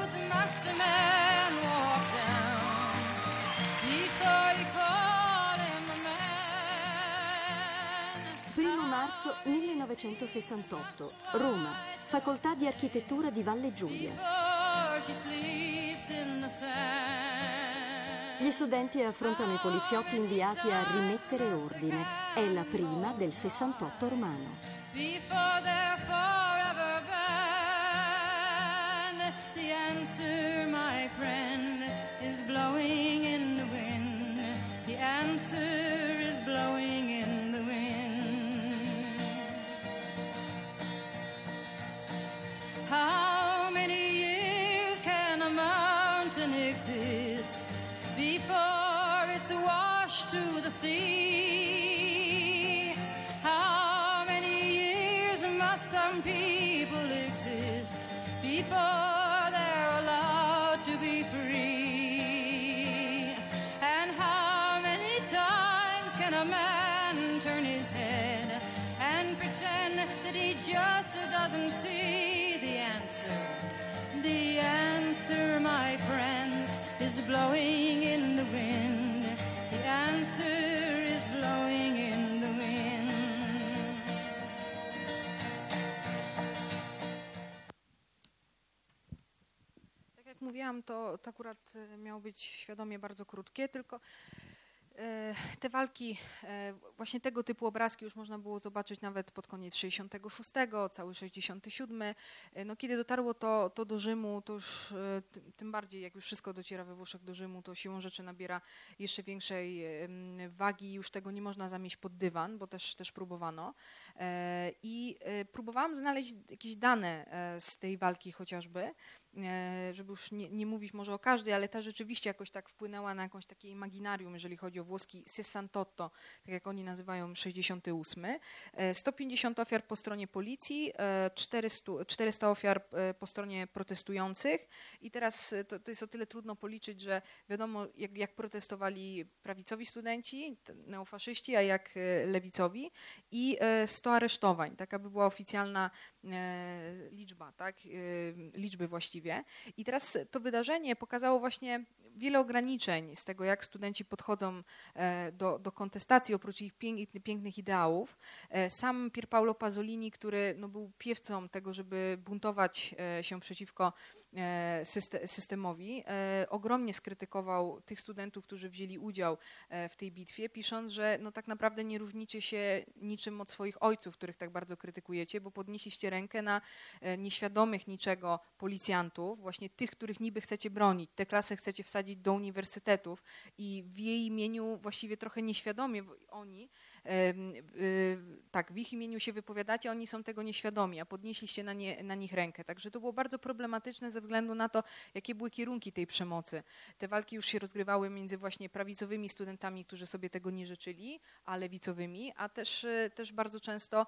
primo marzo millenovecentosessantotto, Roma, Facoltà di Architettura di Valle Giulia. Gli studenti affrontano i poliziotti inviati a rimettere ordine. È la prima del sessantotto romano. Before they're forever banned, the answer, my friend, is blowing in the wind. The answer is blowing in the wind. How many years can a mountain exist before it's washed to the sea? How many years must some people exist before they're allowed to be free? And how many times can a man turn his head and pretend that he just doesn't see? The answer, the answer, my friend, is blowing in the wind. The answer is blowing in the wind. Tak jak mówiłam, to, to akurat miało być świadomie bardzo krótkie, tylko te walki, właśnie tego typu obrazki już można było zobaczyć nawet pod koniec sześćdziesiątego szóstego, cały sześćdziesiąty siódmy. No, kiedy dotarło to, to do Rzymu, to już tym bardziej, jak już wszystko dociera we Włoszech do Rzymu, to siłą rzeczy nabiera jeszcze większej wagi i już tego nie można zamieść pod dywan, bo też, też próbowano. I próbowałam znaleźć jakieś dane z tej walki chociażby, żeby już nie, nie mówić może o każdej, ale ta rzeczywiście jakoś tak wpłynęła na jakąś takie imaginarium, jeżeli chodzi o włoski sessantotto, tak jak oni nazywają sześćdziesiąty ósmy. sto pięćdziesiąt ofiar po stronie policji, czterysta, czterysta ofiar po stronie protestujących. I teraz to, to jest o tyle trudno policzyć, że wiadomo, jak, jak protestowali prawicowi studenci, neofaszyści, a jak lewicowi. I sto aresztowań, taka by była oficjalna liczba, tak? Liczby właściwie. I teraz to wydarzenie pokazało właśnie wiele ograniczeń z tego, jak studenci podchodzą do, do kontestacji, oprócz ich pięknych, pięknych ideałów. Sam Pier Paolo Pasolini, który no, był piewcą tego, żeby buntować się przeciwko systemowi. Ogromnie skrytykował tych studentów, którzy wzięli udział w tej bitwie, pisząc, że no tak naprawdę nie różnicie się niczym od swoich ojców, których tak bardzo krytykujecie, bo podnieśliście rękę na nieświadomych niczego policjantów, właśnie tych, których niby chcecie bronić. Te klasy chcecie wsadzić do uniwersytetów i w jej imieniu właściwie trochę nieświadomie oni tak, w ich imieniu się wypowiadacie, oni są tego nieświadomi, a podnieśliście na, nie, na nich rękę. Także to było bardzo problematyczne ze względu na to, jakie były kierunki tej przemocy. Te walki już się rozgrywały między właśnie prawicowymi studentami, którzy sobie tego nie życzyli, a lewicowymi, a też, też bardzo często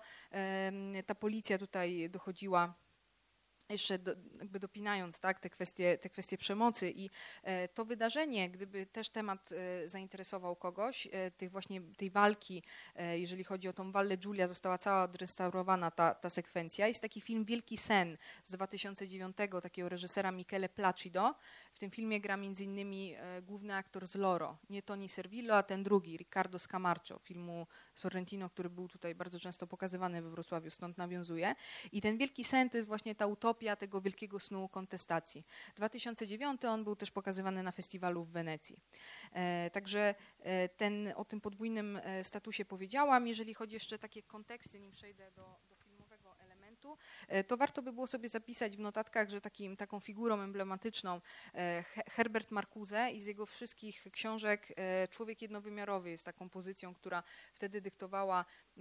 ta policja tutaj dochodziła, jeszcze do, jakby dopinając tak, te, kwestie, te kwestie przemocy i e, to wydarzenie, gdyby też temat e, zainteresował kogoś, e, tych właśnie tej walki, e, jeżeli chodzi o tą Valle Giulia, została cała odrestaurowana ta, ta sekwencja. Jest taki film Wielki sen z dwa tysiące dziewiątego, takiego reżysera Michele Placido. W tym filmie gra między innymi e, główny aktor z Loro, nie Tony Servillo, a ten drugi, Riccardo Scamarcio, filmu Sorrentino, który był tutaj bardzo często pokazywany we Wrocławiu, stąd nawiązuje. I ten Wielki sen to jest właśnie ta utopia tego wielkiego snu kontestacji. dwa tysiące dziewiąty on był też pokazywany na festiwalu w Wenecji. E, także e, ten, o tym podwójnym e, statusie powiedziałam. Jeżeli chodzi jeszcze takie konteksty, nim przejdę do, do filmowego elementu, e, to warto by było sobie zapisać w notatkach, że takim, taką figurą emblematyczną e, Herbert Marcuse i z jego wszystkich książek e, Człowiek jednowymiarowy jest taką pozycją, która wtedy dyktowała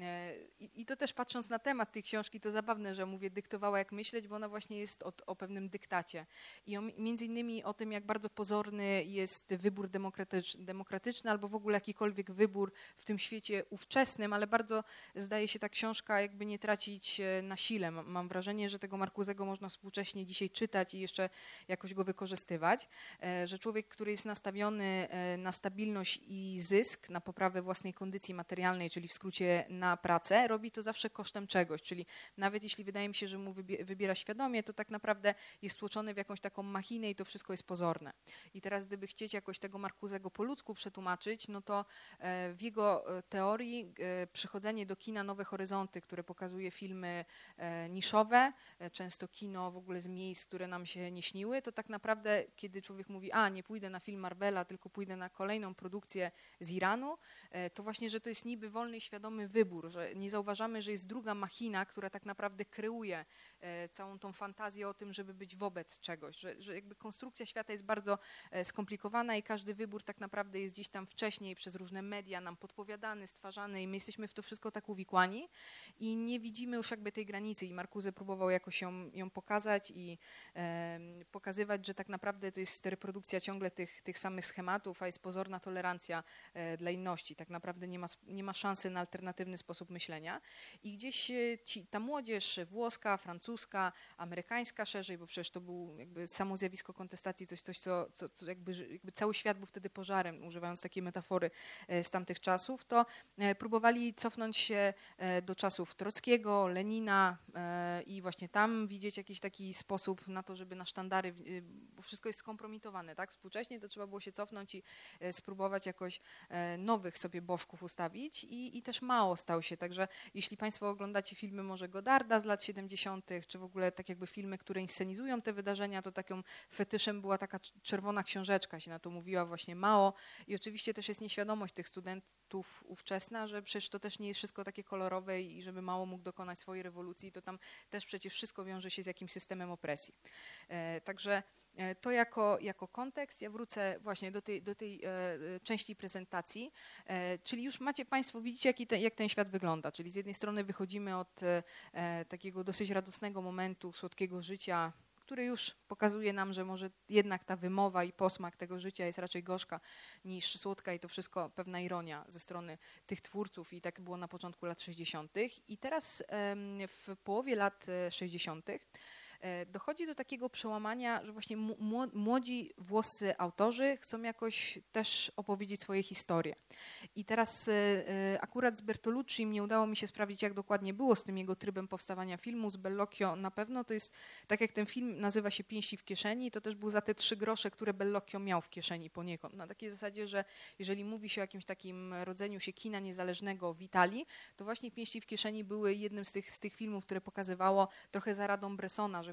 I, I to też patrząc na temat tej książki, to zabawne, że mówię dyktowała jak myśleć, bo ona właśnie jest o, o pewnym dyktacie. I o, między innymi o tym, jak bardzo pozorny jest wybór demokratyczny, demokratyczny albo w ogóle jakikolwiek wybór w tym świecie ówczesnym, ale bardzo zdaje się ta książka jakby nie tracić na sile. Mam wrażenie, że tego Marcusego można współcześnie dzisiaj czytać i jeszcze jakoś go wykorzystywać. Że człowiek, który jest nastawiony na stabilność i zysk, na poprawę własnej kondycji materialnej, czyli w skrócie na na pracę, robi to zawsze kosztem czegoś, czyli nawet jeśli wydaje mi się, że mu wybiera świadomie, to tak naprawdę jest stłoczony w jakąś taką machinę i to wszystko jest pozorne. I teraz gdyby chcieć jakoś tego Marcusego po ludzku przetłumaczyć, no to w jego teorii przychodzenie do kina Nowe Horyzonty, które pokazuje filmy niszowe, często kino w ogóle z miejsc, które nam się nie śniły, to tak naprawdę kiedy człowiek mówi, a nie pójdę na film Marvela, tylko pójdę na kolejną produkcję z Iranu, to właśnie, że to jest niby wolny, świadomy wybór, że nie zauważamy, że jest druga machina, która tak naprawdę kreuje e, całą tą fantazję o tym, żeby być wobec czegoś, że, że jakby konstrukcja świata jest bardzo e, skomplikowana i każdy wybór tak naprawdę jest gdzieś tam wcześniej przez różne media nam podpowiadany, stwarzany i my jesteśmy w to wszystko tak uwikłani i nie widzimy już jakby tej granicy i Marcuse próbował jakoś ją, ją pokazać i e, pokazywać, że tak naprawdę to jest reprodukcja ciągle tych, tych samych schematów, a jest pozorna tolerancja e, dla inności. Tak naprawdę nie ma, nie ma szansy na alternatywny sposób myślenia i gdzieś ci, ta młodzież włoska, francuska, amerykańska szerzej, bo przecież to był jakby samo zjawisko kontestacji, coś, coś co, co, co jakby, jakby cały świat był wtedy pożarem, używając takiej metafory z tamtych czasów, to próbowali cofnąć się do czasów Trockiego, Lenina i właśnie tam widzieć jakiś taki sposób na to, żeby na sztandary, bo wszystko jest skompromitowane, tak? Współcześnie to trzeba było się cofnąć i spróbować jakoś nowych sobie bożków ustawić i, i też Mao stał się, także jeśli Państwo oglądacie filmy może Godarda z lat siedemdziesiątych, czy w ogóle tak jakby filmy, które inscenizują te wydarzenia, to taką fetyszem była taka czerwona książeczka, się na to mówiła właśnie Mao i oczywiście też jest nieświadomość tych studentów ówczesna, że przecież to też nie jest wszystko takie kolorowe i żeby Mao mógł dokonać swojej rewolucji, to tam też przecież wszystko wiąże się z jakimś systemem opresji. E, także to jako, jako kontekst. Ja wrócę właśnie do tej, do tej e, części prezentacji, e, czyli już macie Państwo, widzicie jaki ten, jak ten świat wygląda, czyli z jednej strony wychodzimy od e, takiego dosyć radosnego momentu, słodkiego życia, który już pokazuje nam, że może jednak ta wymowa i posmak tego życia jest raczej gorzka niż słodka i to wszystko pewna ironia ze strony tych twórców i tak było na początku lat sześćdziesiątych. I teraz e, w połowie lat sześćdziesiątych dochodzi do takiego przełamania, że właśnie młodzi włoscy autorzy chcą jakoś też opowiedzieć swoje historie. I teraz akurat z Bertolucci nie udało mi się sprawdzić, jak dokładnie było z tym jego trybem powstawania filmu. Z Bellocchio na pewno to jest, tak jak ten film nazywa się Pięści w kieszeni, to też był za te trzy grosze, które Bellocchio miał w kieszeni poniekąd. Na takiej zasadzie, że jeżeli mówi się o jakimś takim rodzeniu się kina niezależnego w Italii, to właśnie Pięści w kieszeni były jednym z tych, z tych filmów, które pokazywało trochę za radą Bressona, że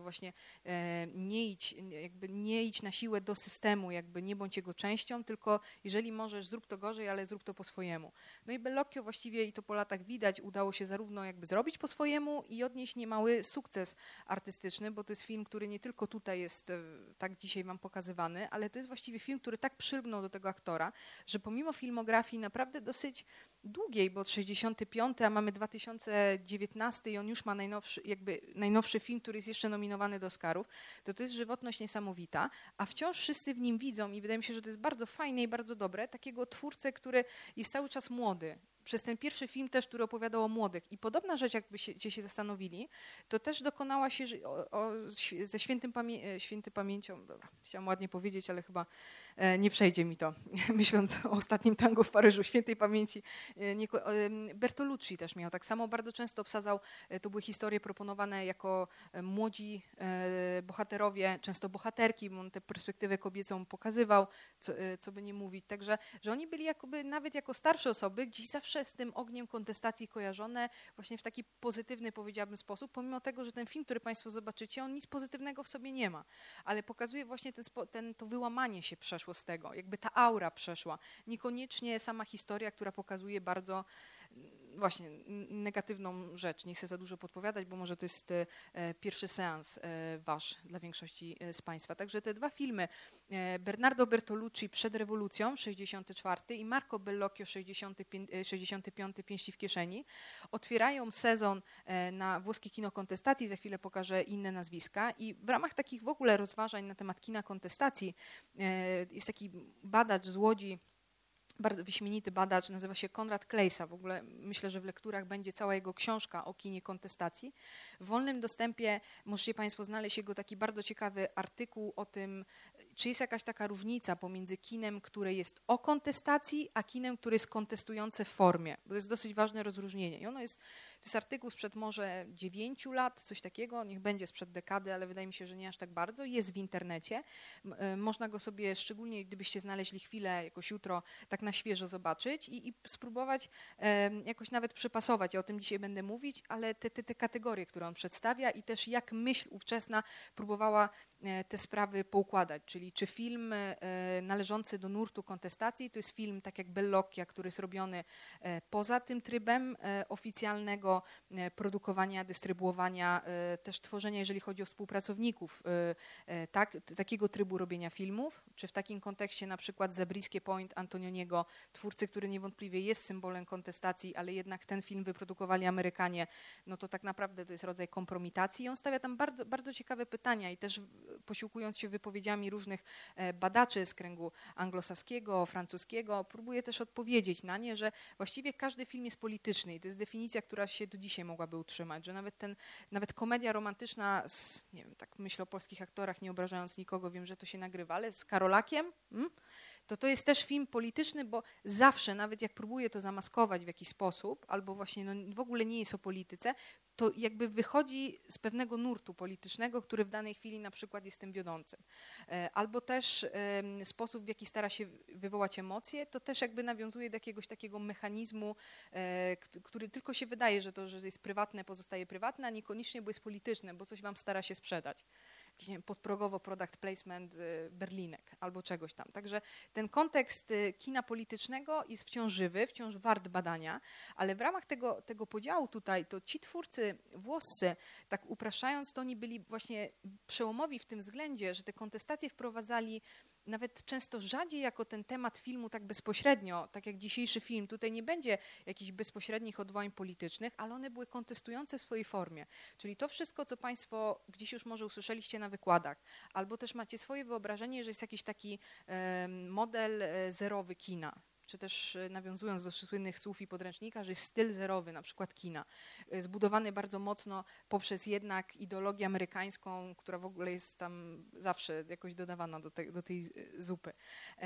właśnie e, nie idź, jakby nie idź na siłę do systemu, jakby nie bądź jego częścią, tylko jeżeli możesz, zrób to gorzej, ale zrób to po swojemu. No i Bellocchio właściwie, i to po latach widać, udało się zarówno jakby zrobić po swojemu i odnieść niemały sukces artystyczny, bo to jest film, który nie tylko tutaj jest e, tak dzisiaj wam pokazywany, ale to jest właściwie film, który tak przylgnął do tego aktora, że pomimo filmografii naprawdę dosyć długiej, bo od sześćdziesiąty piąty, a mamy dwa tysiące dziewiętnasty i on już ma najnowszy, jakby najnowszy film, który jest jeszcze nominowany do Oscarów, to to jest żywotność niesamowita, a wciąż wszyscy w nim widzą i wydaje mi się, że to jest bardzo fajne i bardzo dobre, takiego twórcę, który jest cały czas młody. Przez ten pierwszy film też, który opowiadał o młodych. I podobna rzecz, jakbyście się zastanowili, to też dokonała się o, o, ze świętym, pamię święty pamięcią, dobra, chciałam ładnie powiedzieć, ale chyba e, nie przejdzie mi to, myśląc o ostatnim tangu w Paryżu, świętej pamięci. E, nie, e, Bertolucci też miał tak samo, bardzo często obsadzał, e, to były historie proponowane jako e, młodzi e, bohaterowie, często bohaterki, bo on tę perspektywę kobiecą pokazywał, co, e, co by nie mówić. Także, że oni byli jakoby, nawet jako starsze osoby, gdzieś zawsze z tym ogniem kontestacji kojarzone właśnie w taki pozytywny, powiedziałabym, sposób, pomimo tego, że ten film, który Państwo zobaczycie, on nic pozytywnego w sobie nie ma, ale pokazuje właśnie ten, ten, to wyłamanie się przeszło z tego, jakby ta aura przeszła, niekoniecznie sama historia, która pokazuje bardzo właśnie negatywną rzecz. Nie chcę za dużo podpowiadać, bo może to jest e, pierwszy seans e, wasz dla większości z Państwa. Także te dwa filmy, e, Bernardo Bertolucci przed rewolucją, sześćdziesiąty czwarty i Marco Bellocchio, sześćdziesiąty piąty, Pięści w kieszeni, otwierają sezon e, na włoskie kino kontestacji. Za chwilę pokażę inne nazwiska i w ramach takich w ogóle rozważań na temat kina kontestacji e, jest taki badacz z Łodzi, bardzo wyśmienity badacz, nazywa się Konrad Klejsa. W ogóle myślę, że w lekturach będzie cała jego książka o kinie kontestacji. W wolnym dostępie możecie Państwo znaleźć jego taki bardzo ciekawy artykuł o tym, czy jest jakaś taka różnica pomiędzy kinem, które jest o kontestacji, a kinem, które jest kontestujące w formie. Bo to jest dosyć ważne rozróżnienie. I ono jest, to jest artykuł sprzed może dziewięciu lat, coś takiego, niech będzie sprzed dekady, ale wydaje mi się, że nie aż tak bardzo. Jest w internecie. Można go sobie, szczególnie gdybyście znaleźli chwilę, jakoś jutro, tak na świeżo zobaczyć i, i spróbować e, jakoś nawet przypasować. Ja o tym dzisiaj będę mówić, ale te, te, te kategorie, które on przedstawia i też jak myśl ówczesna próbowała e, te sprawy poukładać. Czyli czy film e, należący do nurtu kontestacji to jest film tak jak Bellocchia, który jest robiony e, poza tym trybem e, oficjalnego e, produkowania, dystrybuowania, e, też tworzenia, jeżeli chodzi o współpracowników, e, e, tak, t, takiego trybu robienia filmów, czy w takim kontekście na przykład Zabriskie Point Antonioniego, twórcy, który niewątpliwie jest symbolem kontestacji, ale jednak ten film wyprodukowali Amerykanie, no to tak naprawdę to jest rodzaj kompromitacji i on stawia tam bardzo, bardzo ciekawe pytania i też posiłkując się wypowiedziami różnych badaczy z kręgu anglosaskiego, francuskiego, próbuje też odpowiedzieć na nie, że właściwie każdy film jest polityczny i to jest definicja, która się do dzisiaj mogłaby utrzymać, że nawet ten, nawet komedia romantyczna z, nie wiem, tak myślę o polskich aktorach, nie obrażając nikogo, wiem, że to się nagrywa, ale z Karolakiem, hmm? to to jest też film polityczny, bo zawsze, nawet jak próbuje to zamaskować w jakiś sposób, albo właśnie no, w ogóle nie jest o polityce, to jakby wychodzi z pewnego nurtu politycznego, który w danej chwili na przykład jest tym wiodącym. Albo też um, sposób, w jaki stara się wywołać emocje, to też jakby nawiązuje do jakiegoś takiego mechanizmu, e, który tylko się wydaje, że to, że jest prywatne, pozostaje prywatne, a niekoniecznie, bo jest polityczne, bo coś wam stara się sprzedać. Jakiś, nie wiem, podprogowo product placement y, berlinek albo czegoś tam. Także ten kontekst y, kina politycznego jest wciąż żywy, wciąż wart badania, ale w ramach tego, tego podziału tutaj to ci twórcy włoscy, tak upraszczając, to oni byli właśnie przełomowi w tym względzie, że te kontestacje wprowadzali nawet często rzadziej jako ten temat filmu tak bezpośrednio, tak jak dzisiejszy film. Tutaj nie będzie jakichś bezpośrednich odwołań politycznych, ale one były kontestujące w swojej formie. Czyli to wszystko, co Państwo gdzieś już może usłyszeliście na wykładach, albo też macie swoje wyobrażenie, że jest jakiś taki e, model e, zerowy kina. Czy też nawiązując do słynnych słów i podręcznika, że jest styl zerowy, na przykład kina, zbudowany bardzo mocno poprzez jednak ideologię amerykańską, która w ogóle jest tam zawsze jakoś dodawana do, te, do tej zupy.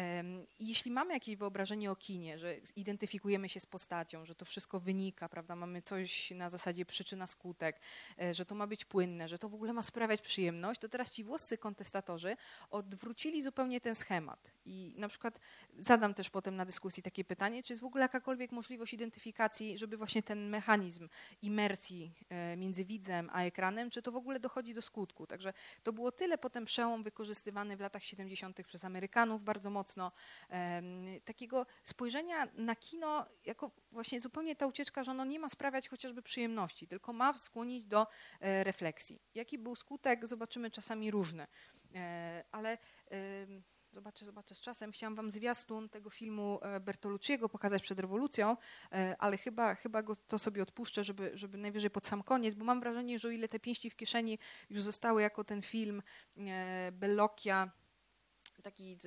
I jeśli mamy jakieś wyobrażenie o kinie, że identyfikujemy się z postacią, że to wszystko wynika, prawda, mamy coś na zasadzie przyczyna-skutek, że to ma być płynne, że to w ogóle ma sprawiać przyjemność, to teraz ci włoscy kontestatorzy odwrócili zupełnie ten schemat. I na przykład zadam też potem na dyskusję dyskusji takie pytanie, czy jest w ogóle jakakolwiek możliwość identyfikacji, żeby właśnie ten mechanizm imersji między widzem a ekranem, czy to w ogóle dochodzi do skutku. Także to było tyle potem przełom wykorzystywany w latach siedemdziesiątych przez Amerykanów bardzo mocno, takiego spojrzenia na kino jako właśnie zupełnie ta ucieczka, że ono nie ma sprawiać chociażby przyjemności, tylko ma skłonić do refleksji. Jaki był skutek, zobaczymy czasami różne, ale Zobaczę, zobaczę z czasem. Chciałam wam zwiastun tego filmu Bertolucciego pokazać przed rewolucją, ale chyba, chyba go to sobie odpuszczę, żeby, żeby najwyżej pod sam koniec, bo mam wrażenie, że o ile te pięści w kieszeni już zostały jako ten film Bellocchia, taki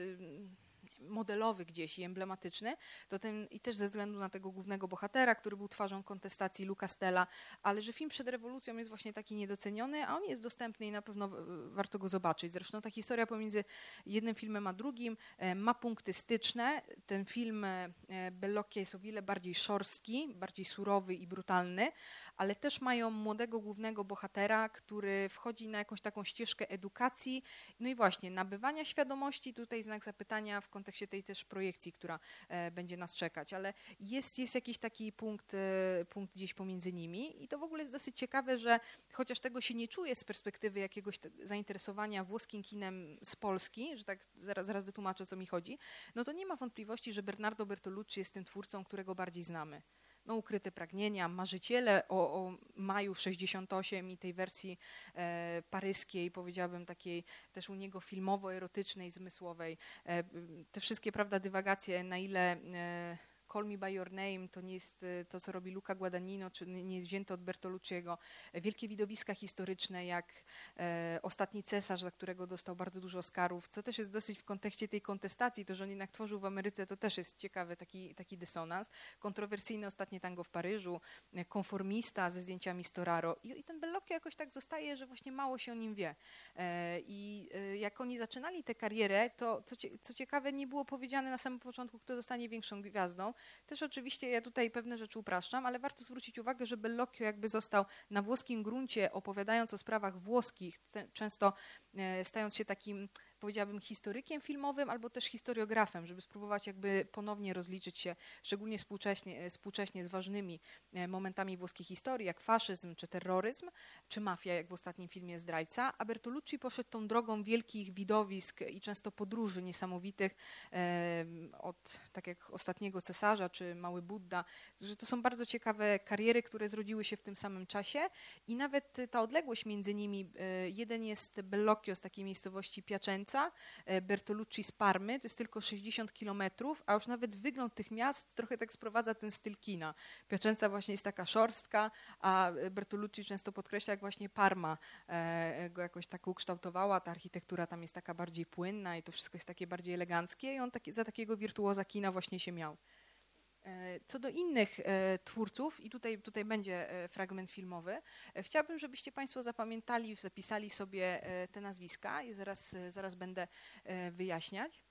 modelowy gdzieś i emblematyczny, to ten, i też ze względu na tego głównego bohatera, który był twarzą kontestacji Luca Stella, ale że film przed rewolucją jest właśnie taki niedoceniony, a on jest dostępny i na pewno warto go zobaczyć. Zresztą ta historia pomiędzy jednym filmem a drugim ma punkty styczne. Ten film Bellocchia jest o wiele bardziej szorstki, bardziej surowy i brutalny, ale też mają młodego głównego bohatera, który wchodzi na jakąś taką ścieżkę edukacji, no i właśnie nabywania świadomości, tutaj znak zapytania w kontekście tej też projekcji, która e, będzie nas czekać, ale jest, jest jakiś taki punkt, e, punkt gdzieś pomiędzy nimi i to w ogóle jest dosyć ciekawe, że chociaż tego się nie czuje z perspektywy jakiegoś te, zainteresowania włoskim kinem z Polski, że tak zaraz, zaraz wytłumaczę, o co mi chodzi, no to nie ma wątpliwości, że Bernardo Bertolucci jest tym twórcą, którego bardziej znamy. No, Ukryte pragnienia, Marzyciele o, o Maju sześćdziesiąt osiem i tej wersji e, paryskiej, powiedziałabym takiej też u niego filmowo-erotycznej, zmysłowej. E, te wszystkie, prawda, dywagacje, na ile e, Call Me By Your Name to nie jest to, co robi Luca Guadagnino, czy nie jest wzięte od Bertolucciego. Wielkie widowiska historyczne, jak e, Ostatni cesarz, za którego dostał bardzo dużo Oscarów, co też jest dosyć w kontekście tej kontestacji, to, że on jednak tworzył w Ameryce, to też jest ciekawy taki, taki dysonans. Kontrowersyjne Ostatnie tango w Paryżu, Konformista ze zdjęciami Storaro. I, i ten Bellocchio jakoś tak zostaje, że właśnie mało się o nim wie. E, I e, jak oni zaczynali tę karierę, to co, co ciekawe, nie było powiedziane na samym początku, kto zostanie większą gwiazdą. Też oczywiście ja tutaj pewne rzeczy upraszczam, ale warto zwrócić uwagę, że Bellocchio jakby został na włoskim gruncie, opowiadając o sprawach włoskich, często stając się takim, powiedziałabym, historykiem filmowym albo też historiografem, żeby spróbować jakby ponownie rozliczyć się, szczególnie współcześnie, współcześnie z ważnymi momentami włoskiej historii, jak faszyzm, czy terroryzm, czy mafia, jak w ostatnim filmie Zdrajca, a Bertolucci poszedł tą drogą wielkich widowisk i często podróży niesamowitych, e, od, tak jak Ostatniego cesarza, czy Mały Budda, że to są bardzo ciekawe kariery, które zrodziły się w tym samym czasie i nawet ta odległość między nimi, e, jeden jest Bellocchio z takiej miejscowości Piacenza, Bertolucci z Parmy, to jest tylko sześćdziesiąt kilometrów, a już nawet wygląd tych miast trochę tak sprowadza ten styl kina. Piacenza właśnie jest taka szorstka, a Bertolucci często podkreśla, jak właśnie Parma e, go jakoś tak ukształtowała, ta architektura tam jest taka bardziej płynna i to wszystko jest takie bardziej eleganckie i on taki, za takiego wirtuoza kina właśnie się miał. Co do innych e, twórców, i tutaj, tutaj będzie e, fragment filmowy, e, chciałabym, żebyście Państwo zapamiętali, zapisali sobie e, te nazwiska i zaraz, e, zaraz będę e, wyjaśniać.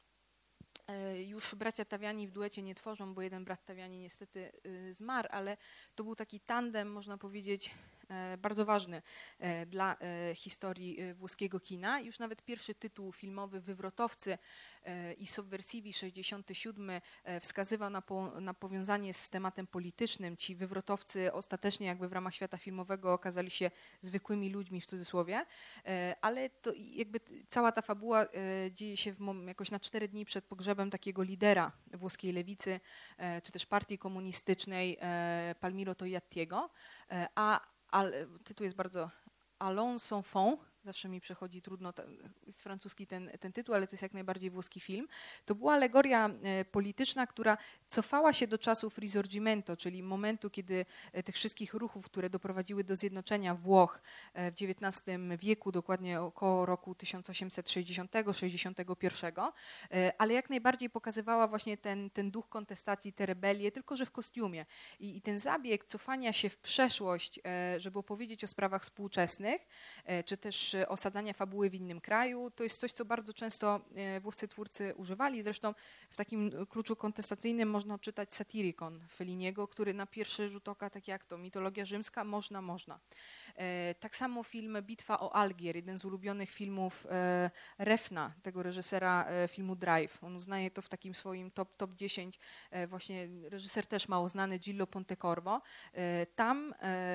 E, już bracia Taviani w duecie nie tworzą, bo jeden brat Taviani niestety e, zmarł, ale to był taki tandem, można powiedzieć, bardzo ważny dla historii włoskiego kina. Już nawet pierwszy tytuł filmowy Wywrotowcy i Subversivi sześćdziesiąty siódmy wskazywał na, po, na powiązanie z tematem politycznym. Ci wywrotowcy ostatecznie jakby w ramach świata filmowego okazali się zwykłymi ludźmi w cudzysłowie, ale to jakby cała ta fabuła dzieje się w, jakoś na cztery dni przed pogrzebem takiego lidera włoskiej lewicy, czy też partii komunistycznej Palmiro Togliattiego, a Ale, tytuł jest bardzo Allons sans fond, zawsze mi przechodzi trudno, jest francuski ten, ten tytuł, ale to jest jak najbardziej włoski film. To była alegoria e, polityczna, która cofała się do czasów Risorgimento, czyli momentu, kiedy e, tych wszystkich ruchów, które doprowadziły do zjednoczenia Włoch e, w dziewiętnastym wieku, dokładnie około roku tysiąc osiemset sześćdziesiątego do sześćdziesiątego pierwszego, e, ale jak najbardziej pokazywała właśnie ten, ten duch kontestacji, te rebelie, tylko że w kostiumie. I, i ten zabieg cofania się w przeszłość, e, żeby opowiedzieć o sprawach współczesnych, e, czy też też osadzania fabuły w innym kraju. To jest coś, co bardzo często włoscy twórcy używali. Zresztą w takim kluczu kontestacyjnym można odczytać Satyricon Felliniego, który na pierwszy rzut oka, tak jak to, mitologia rzymska, można, można. Tak samo film Bitwa o Algier, jeden z ulubionych filmów Refna, tego reżysera filmu Drive. On uznaje to w takim swoim top, top dziesięć, właśnie reżyser też mało znany, Gillo Pontecorvo. Tam,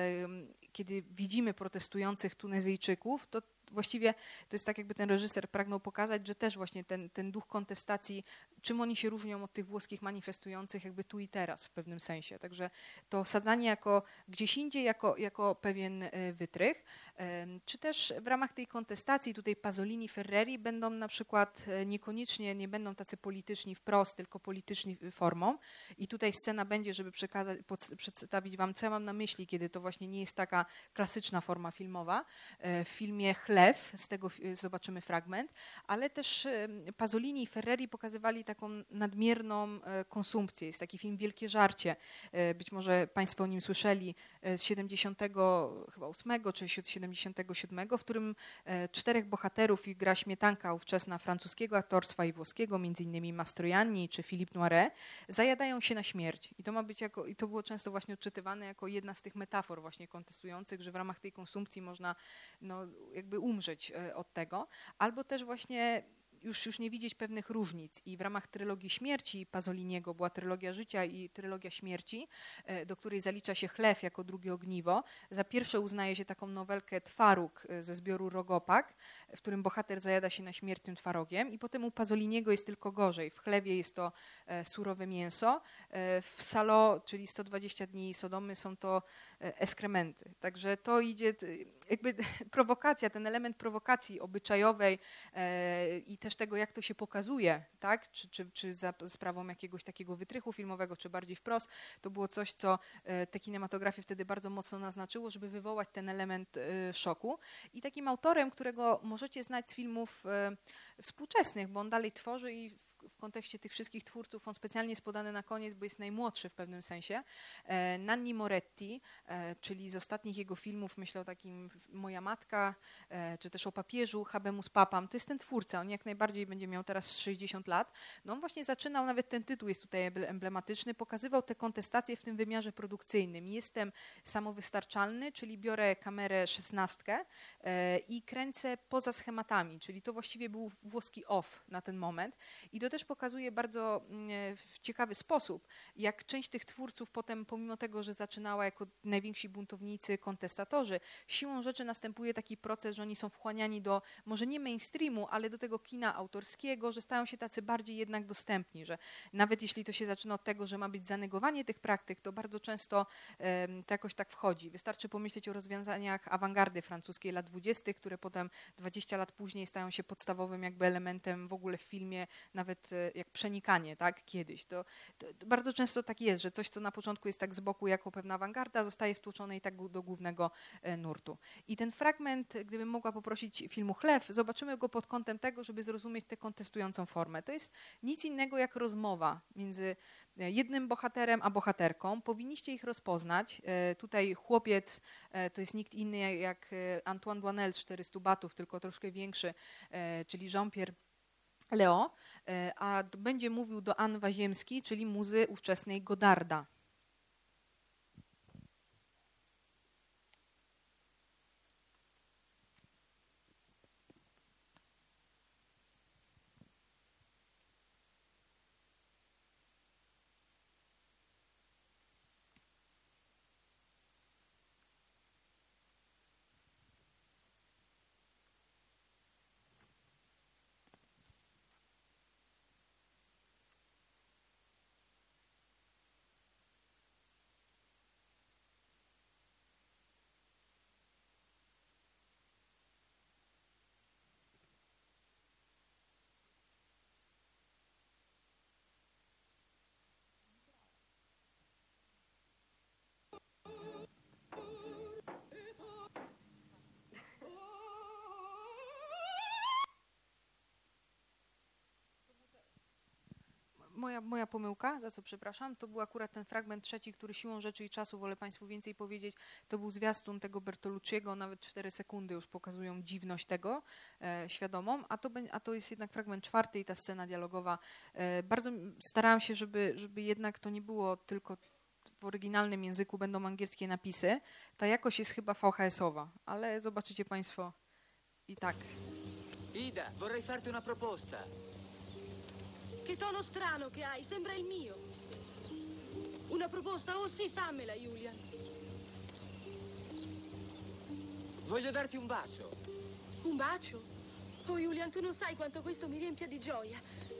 kiedy widzimy protestujących Tunezyjczyków, to właściwie to jest tak, jakby ten reżyser pragnął pokazać, że też właśnie ten, ten duch kontestacji, czym oni się różnią od tych włoskich manifestujących jakby tu i teraz w pewnym sensie. Także to osadzanie jako gdzieś indziej, jako, jako pewien wytrych. Czy też w ramach tej kontestacji tutaj Pasolini, Ferreri będą na przykład niekoniecznie, nie będą tacy polityczni wprost, tylko polityczni formą. I tutaj scena będzie, żeby przekazać, przedstawić wam, co ja mam na myśli, kiedy to właśnie nie jest taka klasyczna forma filmowa. W filmie Chlew, z tego zobaczymy fragment, ale też Pasolini i Ferreri pokazywali taką nadmierną konsumpcję. Jest taki film Wielkie żarcie. Być może państwo o nim słyszeli, z siedemdziesiątego ósmego czy siedemdziesiątego siódmego, w którym czterech bohaterów i gra śmietanka ówczesna francuskiego aktorstwa i włoskiego, między innymi Mastroianni czy Philippe Noiret, zajadają się na śmierć. I to ma być jako, i to było często właśnie odczytywane jako jedna z tych metafor właśnie kontestujących, że w ramach tej konsumpcji można no, jakby umrzeć od tego. Albo też właśnie Już, już nie widzieć pewnych różnic i w ramach trylogii śmierci Pasoliniego była trylogia życia i trylogia śmierci, do której zalicza się Chlew jako drugie ogniwo. Za pierwsze uznaje się taką nowelkę Twaróg ze zbioru Rogopak, w którym bohater zajada się na śmierć tym twarogiem i potem u Pasoliniego jest tylko gorzej. W Chlewie jest to e, surowe mięso, e, w Salo, czyli sto dwadzieścia dni Sodomy, są to e, eskrementy. Także to idzie, jakby prowokacja, ten element prowokacji obyczajowej e, i też tego, jak to się pokazuje, tak? Czy, czy, czy za sprawą jakiegoś takiego wytrychu filmowego, czy bardziej wprost, to było coś, co e, te kinematografie wtedy bardzo mocno naznaczyło, żeby wywołać ten element e, szoku. I takim autorem, którego możecie znać z filmów e, współczesnych, bo on dalej tworzy i w, w kontekście tych wszystkich twórców on specjalnie jest podany na koniec, bo jest najmłodszy w pewnym sensie. E, Nanni Moretti, e, czyli z ostatnich jego filmów, myślę o takim Moja matka, e, czy też o papieżu, Habemus Papam, to jest ten twórca, on jak najbardziej będzie miał teraz sześćdziesiąt lat. No on właśnie zaczynał, nawet ten tytuł jest tutaj emblematyczny, pokazywał te kontestacje w tym wymiarze produkcyjnym. Jestem samowystarczalny, czyli biorę kamerę szesnastkę e, i kręcę poza schematami, czyli to właściwie był włoski off na ten moment. I to też pokazuje bardzo e, w ciekawy sposób, jak część tych twórców potem, pomimo tego, że zaczynała jako najwięksi buntownicy, kontestatorzy, siłą rzeczy następuje taki proces, że oni są wchłaniani do, może nie mainstreamu, ale do tego kina autorskiego, że stają się tacy bardziej jednak dostępni, że nawet jeśli to się zaczyna od tego, że ma być zanegowanie tych praktyk, to bardzo często um, to jakoś tak wchodzi. Wystarczy pomyśleć o rozwiązaniach awangardy francuskiej lat dwudziestych, które potem dwadzieścia lat później stają się podstawowym jakby elementem w ogóle w filmie, nawet jak przenikanie, tak, kiedyś. To, to, to bardzo często tak jest, że coś, co na początku jest tak z boku jako pewna awangarda, zostaje wtłoczone i tak do głównego e, nurtu. I ten fragment, gdybym mogła poprosić filmu Chlew, zobaczymy go pod kątem tego, żeby zrozumieć tę kontestującą formę. To jest nic innego jak rozmowa między jednym bohaterem a bohaterką. Powinniście ich rozpoznać. E, tutaj chłopiec e, to jest nikt inny jak Antoine Doinel z czterystu batów, tylko troszkę większy, e, czyli Jean-Pierre Leo, e, a będzie mówił do Anny Waziemskiej, czyli muzy ówczesnej Godarda. moja, moja pomyłka, za co przepraszam, to był akurat ten fragment trzeci, który siłą rzeczy i czasu, wolę Państwu więcej powiedzieć, to był zwiastun tego Bertolucciego, nawet cztery sekundy już pokazują dziwność tego, e, świadomą, a to, a to jest jednak fragment czwarty i ta scena dialogowa. E, bardzo starałam się, żeby, żeby jednak to nie było tylko w oryginalnym języku, będą angielskie napisy. Ta jakość jest chyba V H S-owa, ale zobaczycie Państwo i tak. Ida, vorrei farti una proposta. Che tono strano che hai, sembra il mio. Una proposta? Oh sì, fammela, Julian. Voglio darti un bacio. Un bacio? Oh, Julian, tu non sai quanto questo mi riempia di gioia.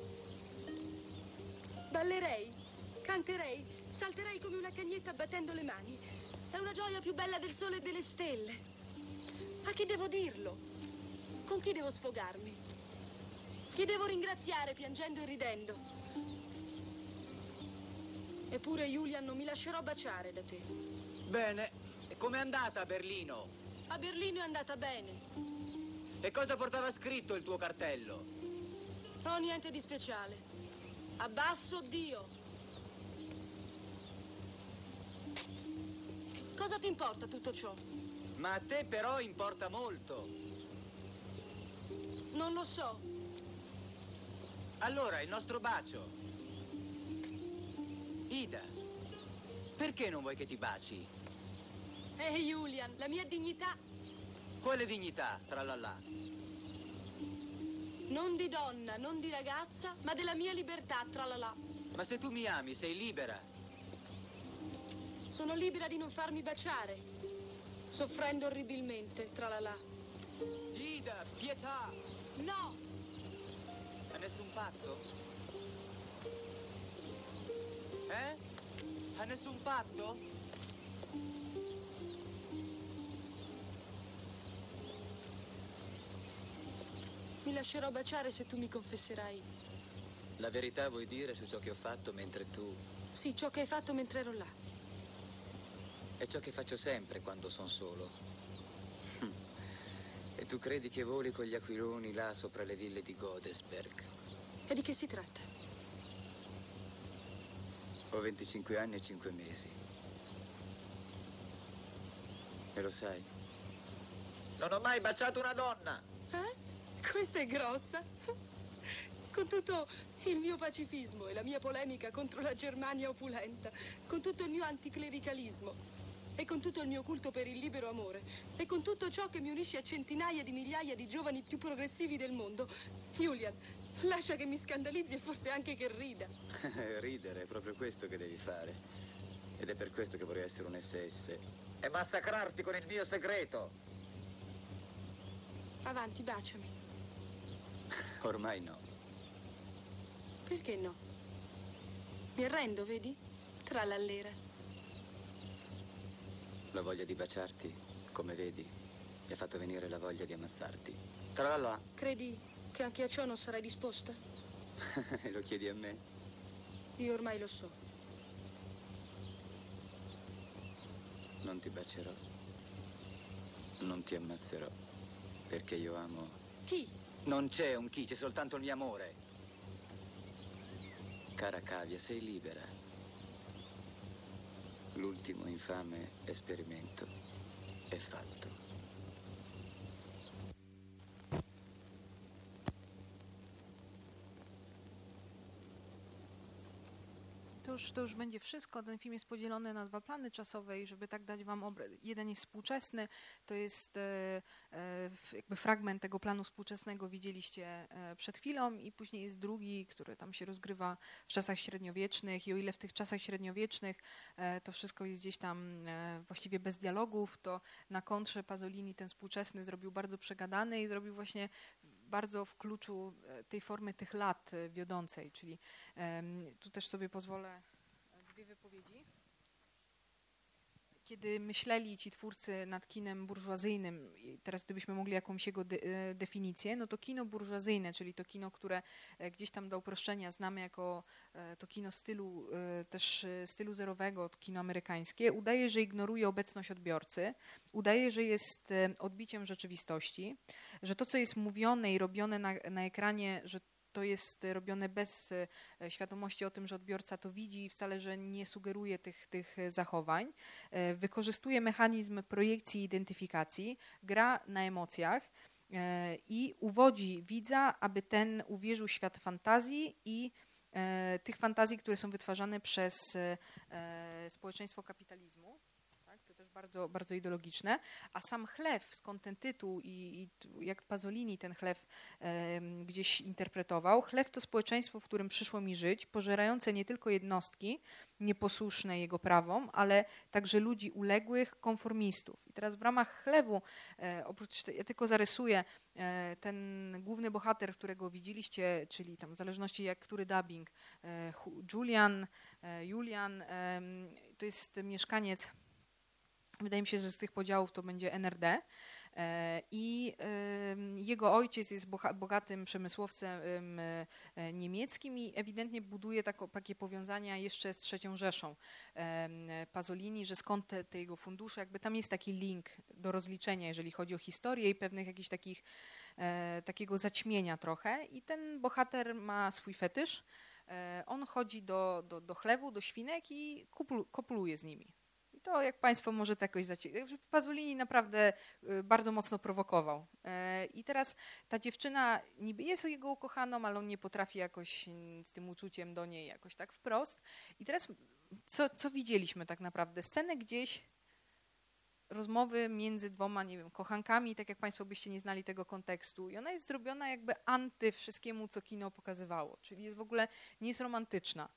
Ballerei, canterei, salterei come una cagnetta battendo le mani. È una gioia più bella del sole e delle stelle. A chi devo dirlo? Con chi devo sfogarmi? Chi devo ringraziare piangendo e ridendo? Eppure, Julian, non mi lascerò baciare da te. Bene, e com'è andata a Berlino? A Berlino è andata bene. E cosa portava scritto il tuo cartello? Oh, niente di speciale. Abbasso Dio. Cosa ti importa tutto ciò? Ma a te però importa molto. Non lo so. Allora, il nostro bacio. Ida, perché non vuoi che ti baci? Eh, Julian, la mia dignità Quale dignità, tralala? non di donna, non di ragazza, ma della mia libertà, tralala. Ma se tu mi ami, sei libera. Sono libera di non farmi baciare, soffrendo orribilmente, tralala. Ida, pietà! No! A nessun patto? Eh? A nessun patto? Mi lascerò baciare se tu mi confesserai. La verità vuoi dire su ciò che ho fatto mentre tu... Sì, ciò che hai fatto mentre ero là. È ciò che faccio sempre quando sono solo. E tu credi che voli con gli aquiloni là sopra le ville di Godesberg? E di che si tratta? Ho venticinque anni e cinque mesi. E lo sai? Non ho mai baciato una donna! Eh? Questa è grossa. Con tutto il mio pacifismo e la mia polemica contro la Germania opulenta, con tutto il mio anticlericalismo e con tutto il mio culto per il libero amore e con tutto ciò che mi unisce a centinaia di migliaia di giovani più progressivi del mondo, Julian, lascia che mi scandalizzi e forse anche che rida. Ridere, è proprio questo che devi fare. Ed è per questo che vorrei essere un S S. E massacrarti con il mio segreto. Avanti, baciami. Ormai no. Perché no? Mi arrendo, vedi? Tra l'allera. La voglia di baciarti, come vedi, mi ha fatto venire la voglia di ammazzarti. Tralala. Credi che anche a ciò non sarai disposta? Lo chiedi a me? Io ormai lo so. Non ti bacerò. Non ti ammazzerò. Perché io amo... Chi? Non c'è un chi, c'è soltanto il mio amore. Cara Cavia, sei libera. L'ultimo infame esperimento è fatto. To już, to już będzie wszystko. Ten film jest podzielony na dwa plany czasowe i żeby tak dać wam obraz. Jeden jest współczesny, to jest e, e, jakby fragment tego planu współczesnego widzieliście e, przed chwilą i później jest drugi, który tam się rozgrywa w czasach średniowiecznych i o ile w tych czasach średniowiecznych e, to wszystko jest gdzieś tam e, właściwie bez dialogów, to na kontrze Pasolini ten współczesny zrobił bardzo przegadany i zrobił właśnie bardzo w kluczu tej formy tych lat wiodącej, czyli um, tu też sobie pozwolę dwie wypowiedzi. Kiedy myśleli ci twórcy nad kinem burżuazyjnym, teraz gdybyśmy mogli jakąś jego de, definicję, no to kino burżuazyjne, czyli to kino, które gdzieś tam do uproszczenia znamy jako to kino stylu też stylu zerowego, to kino amerykańskie, udaje, że ignoruje obecność odbiorcy, udaje, że jest odbiciem rzeczywistości, że to, co jest mówione i robione na, na ekranie, że to jest robione bez świadomości o tym, że odbiorca to widzi i wcale, że nie sugeruje tych, tych zachowań. Wykorzystuje mechanizm projekcji i identyfikacji, gra na emocjach i uwodzi widza, aby ten uwierzył w świat fantazji i tych fantazji, które są wytwarzane przez społeczeństwo kapitalizmu. To też bardzo, bardzo ideologiczne, a sam chlew, skąd ten tytuł i, i jak Pasolini ten chlew e, gdzieś interpretował, chlew to społeczeństwo, w którym przyszło mi żyć, pożerające nie tylko jednostki nieposłuszne jego prawom, ale także ludzi uległych, konformistów. I teraz w ramach chlewu, e, oprócz, ja tylko zarysuję, e, ten główny bohater, którego widzieliście, czyli tam w zależności jak który dubbing, e, Julian, e, Julian e, to jest mieszkaniec. Wydaje mi się, że z tych podziałów to będzie N R D i jego ojciec jest bogatym przemysłowcem niemieckim i ewidentnie buduje takie powiązania jeszcze z trzecią Rzeszą Pasolini, że skąd te, te jego fundusze, jakby tam jest taki link do rozliczenia, jeżeli chodzi o historię i pewnych jakichś takich, takiego zaćmienia trochę i ten bohater ma swój fetysz, on chodzi do, do, do chlewu, do świnek i kopuluje z nimi. To jak Państwo może to jakoś zaciekawić. Pasolini naprawdę bardzo mocno prowokował. I teraz ta dziewczyna niby jest jego ukochaną, ale on nie potrafi jakoś z tym uczuciem do niej jakoś tak wprost. I teraz co, co widzieliśmy tak naprawdę? Scenę gdzieś rozmowy między dwoma, nie wiem, kochankami, tak jak Państwo byście nie znali tego kontekstu. I ona jest zrobiona jakby anty wszystkiemu, co kino pokazywało. Czyli jest w ogóle, nie jest romantyczna.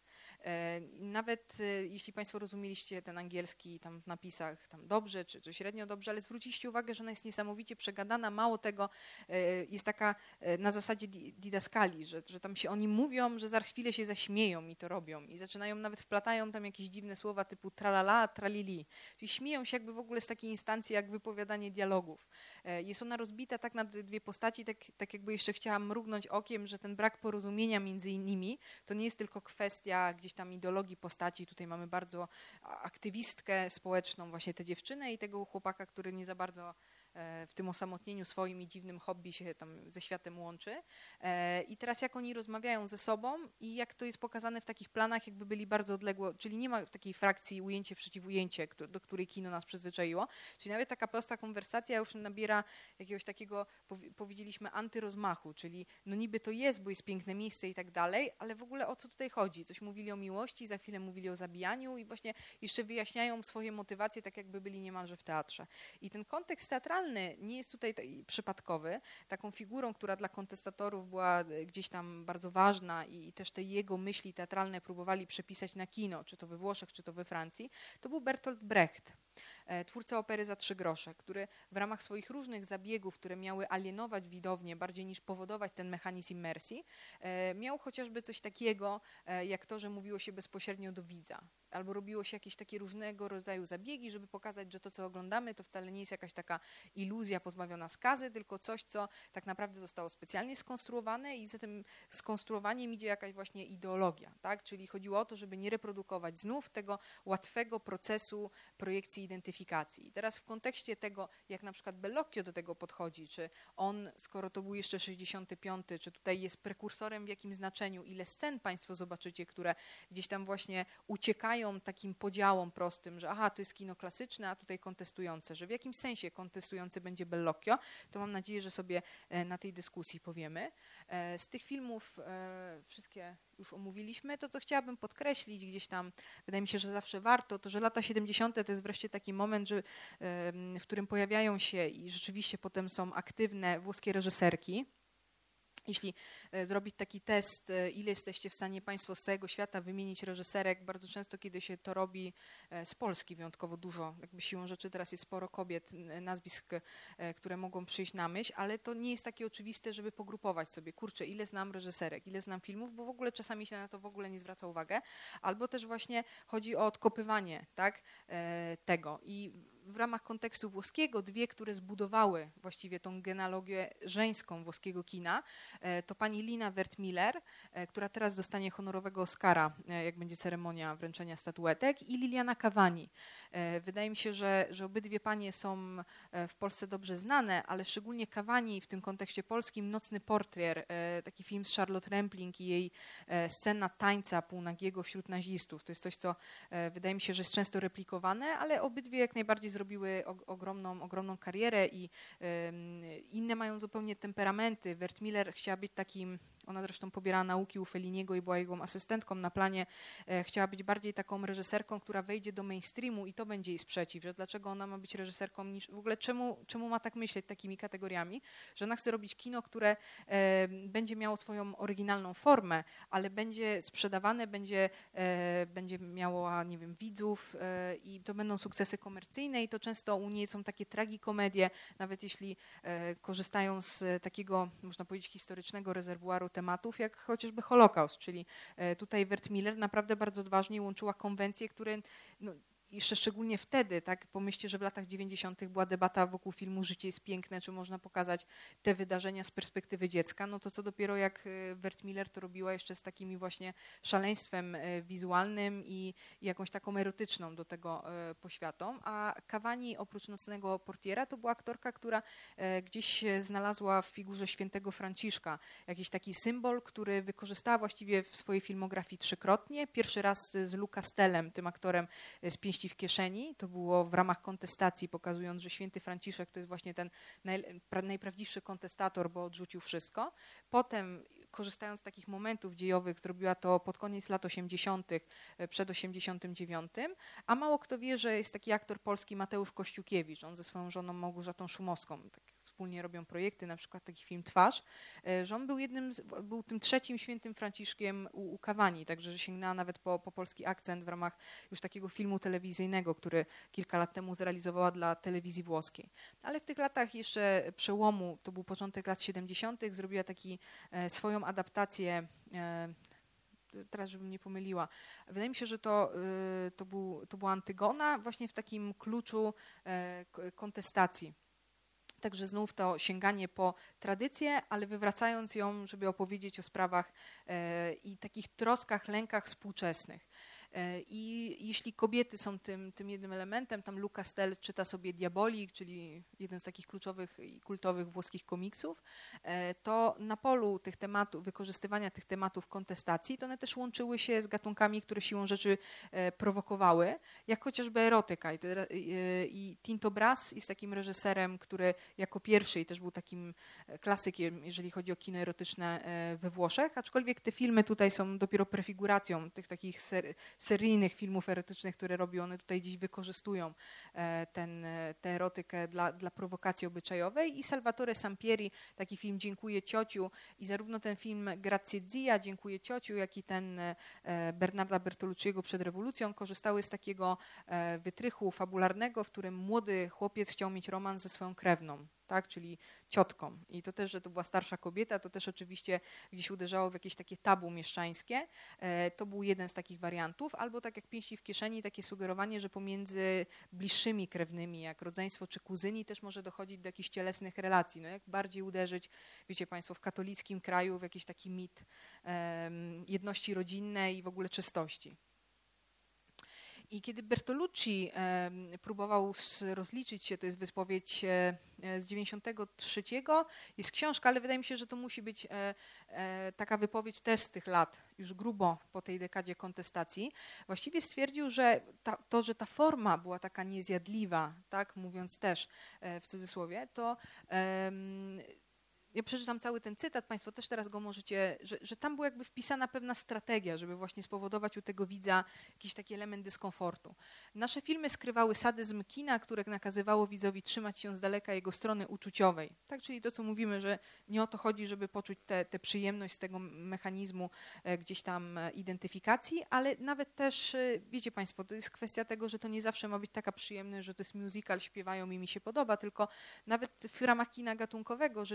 Nawet jeśli Państwo rozumieliście ten angielski tam w napisach tam dobrze czy, czy średnio dobrze, ale zwróciliście uwagę, że ona jest niesamowicie przegadana, mało tego jest taka na zasadzie didaskali, że, że tam się oni mówią, że za chwilę się zaśmieją i to robią i zaczynają, nawet wplatają tam jakieś dziwne słowa typu tralala, tralili, czyli śmieją się jakby w ogóle z takiej instancji jak wypowiadanie dialogów. Jest ona rozbita tak na dwie postaci, tak, tak jakby jeszcze chciałam mrugnąć okiem, że ten brak porozumienia między innymi to nie jest tylko kwestia gdzieś tam ideologii postaci. Tutaj mamy bardzo aktywistkę społeczną, właśnie tę dziewczynę i tego chłopaka, który nie za bardzo w tym osamotnieniu swoim i dziwnym hobby się tam ze światem łączy. I teraz jak oni rozmawiają ze sobą i jak to jest pokazane w takich planach, jakby byli bardzo odległo, czyli nie ma takiej frakcji ujęcie przeciw ujęcie, do której kino nas przyzwyczaiło. Czyli nawet taka prosta konwersacja już nabiera jakiegoś takiego, powiedzieliśmy, antyrozmachu, czyli no niby to jest, bo jest piękne miejsce i tak dalej, ale w ogóle o co tutaj chodzi? Coś mówili o miłości, za chwilę mówili o zabijaniu i właśnie jeszcze wyjaśniają swoje motywacje, tak jakby byli niemalże w teatrze. I ten kontekst teatralny nie jest tutaj przypadkowy. Taką figurą, która dla kontestatorów była gdzieś tam bardzo ważna i też te jego myśli teatralne próbowali przepisać na kino, czy to we Włoszech, czy to we Francji, to był Bertolt Brecht, twórca opery Za trzy grosze, który w ramach swoich różnych zabiegów, które miały alienować widownię bardziej niż powodować ten mechanizm immersji, miał chociażby coś takiego, jak to, że mówiło się bezpośrednio do widza. Albo robiło się jakieś takie różnego rodzaju zabiegi, żeby pokazać, że to, co oglądamy, to wcale nie jest jakaś taka iluzja pozbawiona skazy, tylko coś, co tak naprawdę zostało specjalnie skonstruowane i za tym skonstruowaniem idzie jakaś właśnie ideologia, tak? Czyli chodziło o to, żeby nie reprodukować znów tego łatwego procesu projekcji identyfikacji. I teraz w kontekście tego, jak na przykład Bellocchio do tego podchodzi, czy on, skoro to był jeszcze sześćdziesiąty piąty, czy tutaj jest prekursorem w jakim znaczeniu, ile scen Państwo zobaczycie, które gdzieś tam właśnie uciekają takim podziałom prostym, że aha, to jest kino klasyczne, a tutaj kontestujące, że w jakimś sensie kontestujący będzie Bellocchio, to mam nadzieję, że sobie na tej dyskusji powiemy. Z tych filmów wszystkie już omówiliśmy. To, co chciałabym podkreślić gdzieś tam, wydaje mi się, że zawsze warto, to, że lata siedemdziesiąte to jest wreszcie taki moment, że, w którym pojawiają się i rzeczywiście potem są aktywne włoskie reżyserki. Jeśli zrobić taki test, ile jesteście w stanie Państwo z całego świata wymienić reżyserek, bardzo często, kiedy się to robi z Polski wyjątkowo dużo, jakby siłą rzeczy teraz jest sporo kobiet, nazwisk, które mogą przyjść na myśl, ale to nie jest takie oczywiste, żeby pogrupować sobie, kurczę, ile znam reżyserek, ile znam filmów, bo w ogóle czasami się na to w ogóle nie zwraca uwagę, albo też właśnie chodzi o odkopywanie, tak, tego. I w ramach kontekstu włoskiego dwie, które zbudowały właściwie tą genealogię żeńską włoskiego kina, to pani Lina Wertmüller, która teraz dostanie honorowego Oscara, jak będzie ceremonia wręczenia statuetek, i Liliana Cavani. Wydaje mi się, że, że obydwie panie są w Polsce dobrze znane, ale szczególnie Cavani w tym kontekście polskim, Nocny portier, taki film z Charlotte Rampling i jej scena tańca półnagiego wśród nazistów. To jest coś, co wydaje mi się, że jest często replikowane, ale obydwie jak najbardziej zrobiły ogromną, ogromną karierę i inne mają zupełnie temperamenty. Bert Miller chciała być takim, ona zresztą pobierała nauki u Felliniego i była jego asystentką na planie, chciała być bardziej taką reżyserką, która wejdzie do mainstreamu i to będzie jej sprzeciw, że dlaczego ona ma być reżyserką niż, w ogóle czemu, czemu ma tak myśleć takimi kategoriami, że ona chce robić kino, które e, będzie miało swoją oryginalną formę, ale będzie sprzedawane, będzie, e, będzie miało, nie wiem, widzów e, i to będą sukcesy komercyjne i to często u niej są takie tragikomedie, nawet jeśli e, korzystają z takiego, można powiedzieć, historycznego rezerwuaru tematów, jak chociażby Holokaust, czyli e, tutaj Bert Miller naprawdę bardzo odważnie łączyła konwencje, które no, jeszcze szczególnie wtedy, tak, pomyślcie, że w latach dziewięćdziesiątych była debata wokół filmu Życie jest piękne, czy można pokazać te wydarzenia z perspektywy dziecka, no to co dopiero jak Bert Miller to robiła jeszcze z takimi właśnie szaleństwem wizualnym i, i jakąś taką erotyczną do tego poświatą, a Cavani oprócz Nocnego portiera to była aktorka, która gdzieś znalazła w figurze świętego Franciszka jakiś taki symbol, który wykorzystała właściwie w swojej filmografii trzykrotnie. Pierwszy raz z Lou Castellem, tym aktorem z Pięści w kieszeni. To było w ramach kontestacji, pokazując, że święty Franciszek to jest właśnie ten naj, pra, najprawdziwszy kontestator, bo odrzucił wszystko. Potem, korzystając z takich momentów dziejowych, zrobiła to pod koniec lat osiemdziesiątych, przed osiemdziesiątym dziewiątym, a mało kto wie, że jest taki aktor polski Mateusz Kościukiewicz. On ze swoją żoną Małgorzatą Szumowską tak wspólnie robią projekty, na przykład taki film Twarz, że on był jednym, z, był tym trzecim świętym Franciszkiem u, u Cavani, także że sięgnęła nawet po, po polski akcent w ramach już takiego filmu telewizyjnego, który kilka lat temu zrealizowała dla telewizji włoskiej. Ale w tych latach jeszcze przełomu, to był początek lat siedemdziesiątych, zrobiła taki e, swoją adaptację, e, teraz żebym nie pomyliła, wydaje mi się, że to, e, to, był, to była Antygona właśnie w takim kluczu e, kontestacji. Także znów to sięganie po tradycję, ale wywracając ją, żeby opowiedzieć o sprawach e, i takich troskach, lękach współczesnych. I jeśli kobiety są tym, tym jednym elementem, tam Lou Castel czyta sobie Diabolik, czyli jeden z takich kluczowych i kultowych włoskich komiksów, to na polu tych tematów, wykorzystywania tych tematów kontestacji, to one też łączyły się z gatunkami, które siłą rzeczy prowokowały, jak chociażby erotyka. I, i Tinto Brass jest takim reżyserem, który jako pierwszy i też był takim klasykiem, jeżeli chodzi o kino erotyczne we Włoszech, aczkolwiek te filmy tutaj są dopiero prefiguracją tych takich ser seryjnych filmów erotycznych, które robią, one tutaj dziś wykorzystują ten, tę erotykę dla, dla prowokacji obyczajowej i Salvatore Sampieri, taki film Dziękuję ciociu i zarówno ten film Grazie zia, Dziękuję ciociu, jak i ten Bernarda Bertolucciego przed rewolucją korzystały z takiego wytrychu fabularnego, w którym młody chłopiec chciał mieć romans ze swoją krewną, tak, czyli ciotką. I to też, że to była starsza kobieta, to też oczywiście gdzieś uderzało w jakieś takie tabu mieszczańskie. E, to był jeden z takich wariantów. Albo tak jak Pięści w kieszeni, takie sugerowanie, że pomiędzy bliższymi krewnymi, jak rodzeństwo czy kuzyni, też może dochodzić do jakichś cielesnych relacji. No jak bardziej uderzyć, wiecie Państwo, w katolickim kraju w jakiś taki mit e, jedności rodzinnej i w ogóle czystości. I kiedy Bertolucci e, próbował rozliczyć się, to jest wyspowiedź e, z dziewięćdziesiątego trzeciego, jest książka, ale wydaje mi się, że to musi być e, e, taka wypowiedź też z tych lat, już grubo po tej dekadzie kontestacji. Właściwie stwierdził, że ta, to, że ta forma była taka niezjadliwa, tak, mówiąc też e, w cudzysłowie, to e, ja przeczytam cały ten cytat, Państwo też teraz go możecie, że, że tam była jakby wpisana pewna strategia, żeby właśnie spowodować u tego widza jakiś taki element dyskomfortu. Nasze filmy skrywały sadyzm kina, które nakazywało widzowi trzymać się z daleka jego strony uczuciowej. Tak, czyli to, co mówimy, że nie o to chodzi, żeby poczuć tę przyjemność z tego mechanizmu e, gdzieś tam e, identyfikacji, ale nawet też, e, wiecie Państwo, to jest kwestia tego, że to nie zawsze ma być taka przyjemność, że to jest musical, śpiewają i mi się podoba, tylko nawet w ramach kina gatunkowego, że człowiek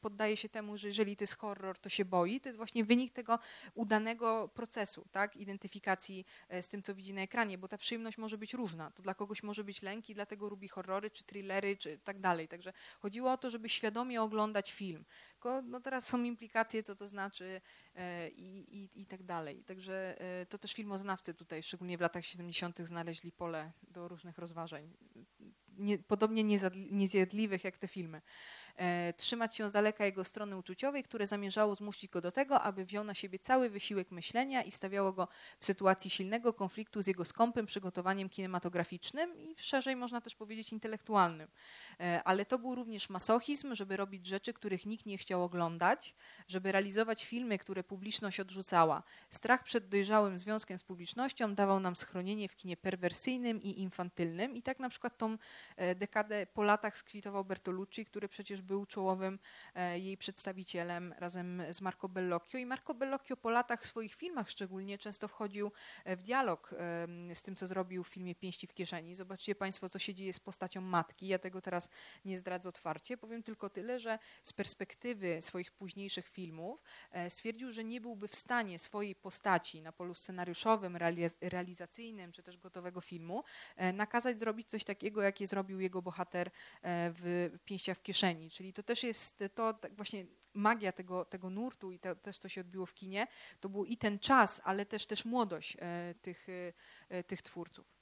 poddaje się temu, że jeżeli to jest horror, to się boi. To jest właśnie wynik tego udanego procesu, tak, identyfikacji z tym, co widzi na ekranie, bo ta przyjemność może być różna. To dla kogoś może być lęk i dlatego lubi horrory, czy thrillery, czy tak dalej. Także chodziło o to, żeby świadomie oglądać film. Tylko no teraz są implikacje, co to znaczy e, i, i, i tak dalej. Także e, to też filmoznawcy tutaj, szczególnie w latach siedemdziesiątych znaleźli pole do różnych rozważań. Nie, podobnie niezjadliwych jak te filmy. E, trzymać się z daleka jego strony uczuciowej, które zamierzało zmusić go do tego, aby wziął na siebie cały wysiłek myślenia i stawiało go w sytuacji silnego konfliktu z jego skąpym przygotowaniem kinematograficznym i szerzej można też powiedzieć intelektualnym. E, ale to był również masochizm, żeby robić rzeczy, których nikt nie chciał oglądać, żeby realizować filmy, które publiczność odrzucała. Strach przed dojrzałym związkiem z publicznością dawał nam schronienie w kinie perwersyjnym i infantylnym i tak na przykład tą e, dekadę po latach skwitował Bertolucci, który przecież był czołowym e, jej przedstawicielem razem z Marco Bellocchio i Marco Bellocchio po latach w swoich filmach szczególnie często wchodził w dialog e, z tym, co zrobił w filmie Pięści w kieszeni. Zobaczcie Państwo, co się dzieje z postacią matki. Ja tego teraz nie zdradzę otwarcie. Powiem tylko tyle, że z perspektywy swoich późniejszych filmów e, stwierdził, że nie byłby w stanie swojej postaci na polu scenariuszowym, realiz- realizacyjnym czy też gotowego filmu e, nakazać zrobić coś takiego, jakie zrobił jego bohater e, w Pięściach w kieszeni. Czyli to też jest to tak właśnie magia tego, tego nurtu i to też, co się odbiło w kinie, to był i ten czas, ale też też młodość e, tych, e, tych twórców.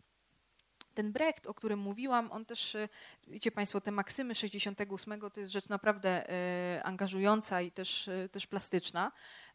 Ten Brecht, o którym mówiłam, on też, wiecie Państwo, te maksymy sześćdziesiątego ósmego to jest rzecz naprawdę e, angażująca i też, e, też plastyczna.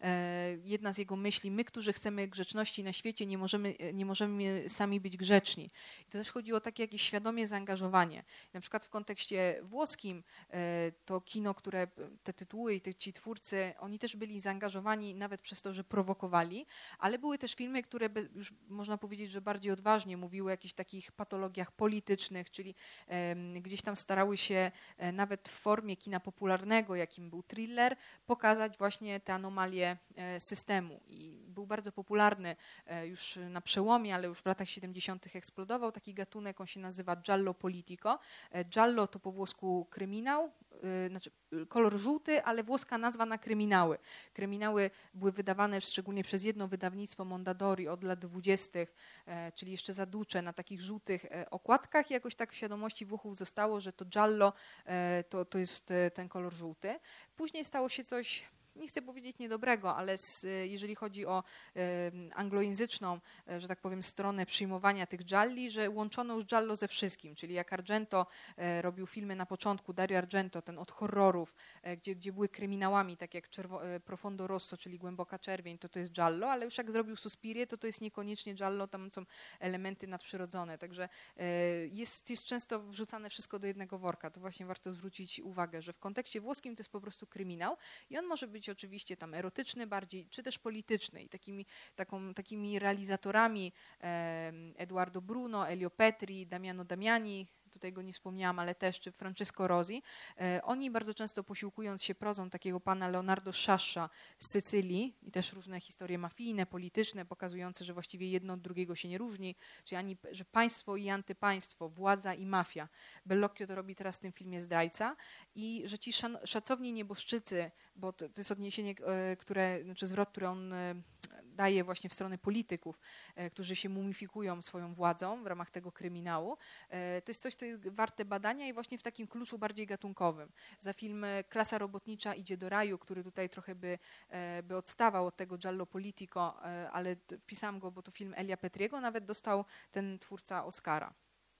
E, jedna z jego myśli, my, którzy chcemy grzeczności na świecie, nie możemy, nie możemy sami być grzeczni. I to też chodzi o takie jakieś świadomie zaangażowanie. Na przykład w kontekście włoskim e, to kino, które te tytuły i te, ci twórcy, oni też byli zaangażowani nawet przez to, że prowokowali, ale były też filmy, które be, już można powiedzieć, że bardziej odważnie mówiły o jakichś takich patologiach politycznych, czyli e, gdzieś tam starały się e, nawet w formie kina popularnego, jakim był thriller, pokazać właśnie te anomalie e, systemu. I był bardzo popularny e, już na przełomie, ale już w latach siedemdziesiątych eksplodował taki gatunek, on się nazywa giallo politico. E, giallo to po włosku kryminał, e, znaczy kolor żółty, ale włoska nazwa na kryminały. Kryminały były wydawane szczególnie przez jedno wydawnictwo Mondadori od lat dwudziestych, e, czyli jeszcze za ducze, na takich żółtych e, okładkach i jakoś tak w świadomości Włochów zostało, że to giallo e, to, to jest e, ten kolor żółty. Później stało się coś, nie chcę powiedzieć niedobrego, ale z, jeżeli chodzi o e, anglojęzyczną, e, że tak powiem, stronę przyjmowania tych gialli, że łączono już giallo ze wszystkim, czyli jak Argento e, robił filmy na początku, Dario Argento, ten od horrorów, e, gdzie, gdzie były kryminałami, tak jak czerwo, e, Profondo Rosso, czyli Głęboka Czerwień, to to jest giallo, ale już jak zrobił Suspirię, to to jest niekoniecznie giallo, tam są elementy nadprzyrodzone, także e, jest, jest często wrzucane wszystko do jednego worka, to właśnie warto zwrócić uwagę, że w kontekście włoskim to jest po prostu kryminał i on może być oczywiście tam erotyczny bardziej, czy też polityczny. I takimi, taką, takimi realizatorami e, Eduardo Bruno, Elio Petri, Damiano Damiani, tutaj go nie wspomniałam, ale też, czy Francesco Rosi, e, oni bardzo często posiłkując się prozą takiego pana Leonardo Sciascia z Sycylii i też różne historie mafijne, polityczne, pokazujące, że właściwie jedno od drugiego się nie różni, czyli ani, że państwo i antypaństwo, władza i mafia. Bellocchio to robi teraz w tym filmie Zdrajca i że ci szan- szacowni nieboszczycy, bo to, to jest odniesienie, e, które, znaczy zwrot, który on e, daje właśnie w stronę polityków, e, którzy się mumifikują swoją władzą w ramach tego kryminału, e, to jest coś, co jest warte badania i właśnie w takim kluczu bardziej gatunkowym. Za film Klasa robotnicza idzie do raju, który tutaj trochę by, e, by odstawał od tego giallo politico, e, ale wpisałam go, bo to film Elia Petriego, nawet dostał ten twórca Oscara.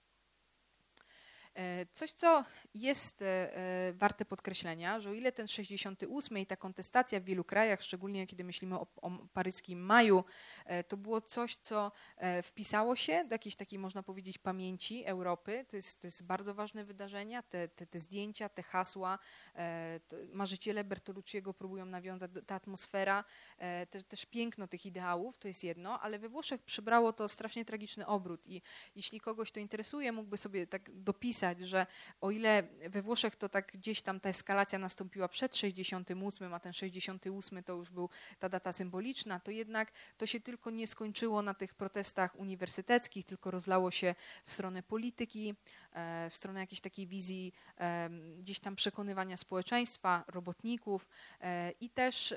Coś, co jest warte podkreślenia, że o ile ten sześćdziesiąty ósmy i ta kontestacja w wielu krajach, szczególnie kiedy myślimy o, o paryskim maju, to było coś, co wpisało się do jakiejś takiej, można powiedzieć, pamięci Europy. To jest, to jest bardzo ważne wydarzenia, te, te, te zdjęcia, te hasła, marzyciele Bertolucciego próbują nawiązać, ta atmosfera, też, też piękno tych ideałów, to jest jedno, ale we Włoszech przybrało to strasznie tragiczny obrót i jeśli kogoś to interesuje, mógłby sobie tak dopisać, że o ile we Włoszech to tak gdzieś tam ta eskalacja nastąpiła przed sześćdziesiątym ósmym, a ten sześćdziesiąty ósmy to już był ta data symboliczna, to jednak to się tylko nie skończyło na tych protestach uniwersyteckich, tylko rozlało się w stronę polityki, w stronę jakiejś takiej wizji gdzieś tam przekonywania społeczeństwa, robotników i też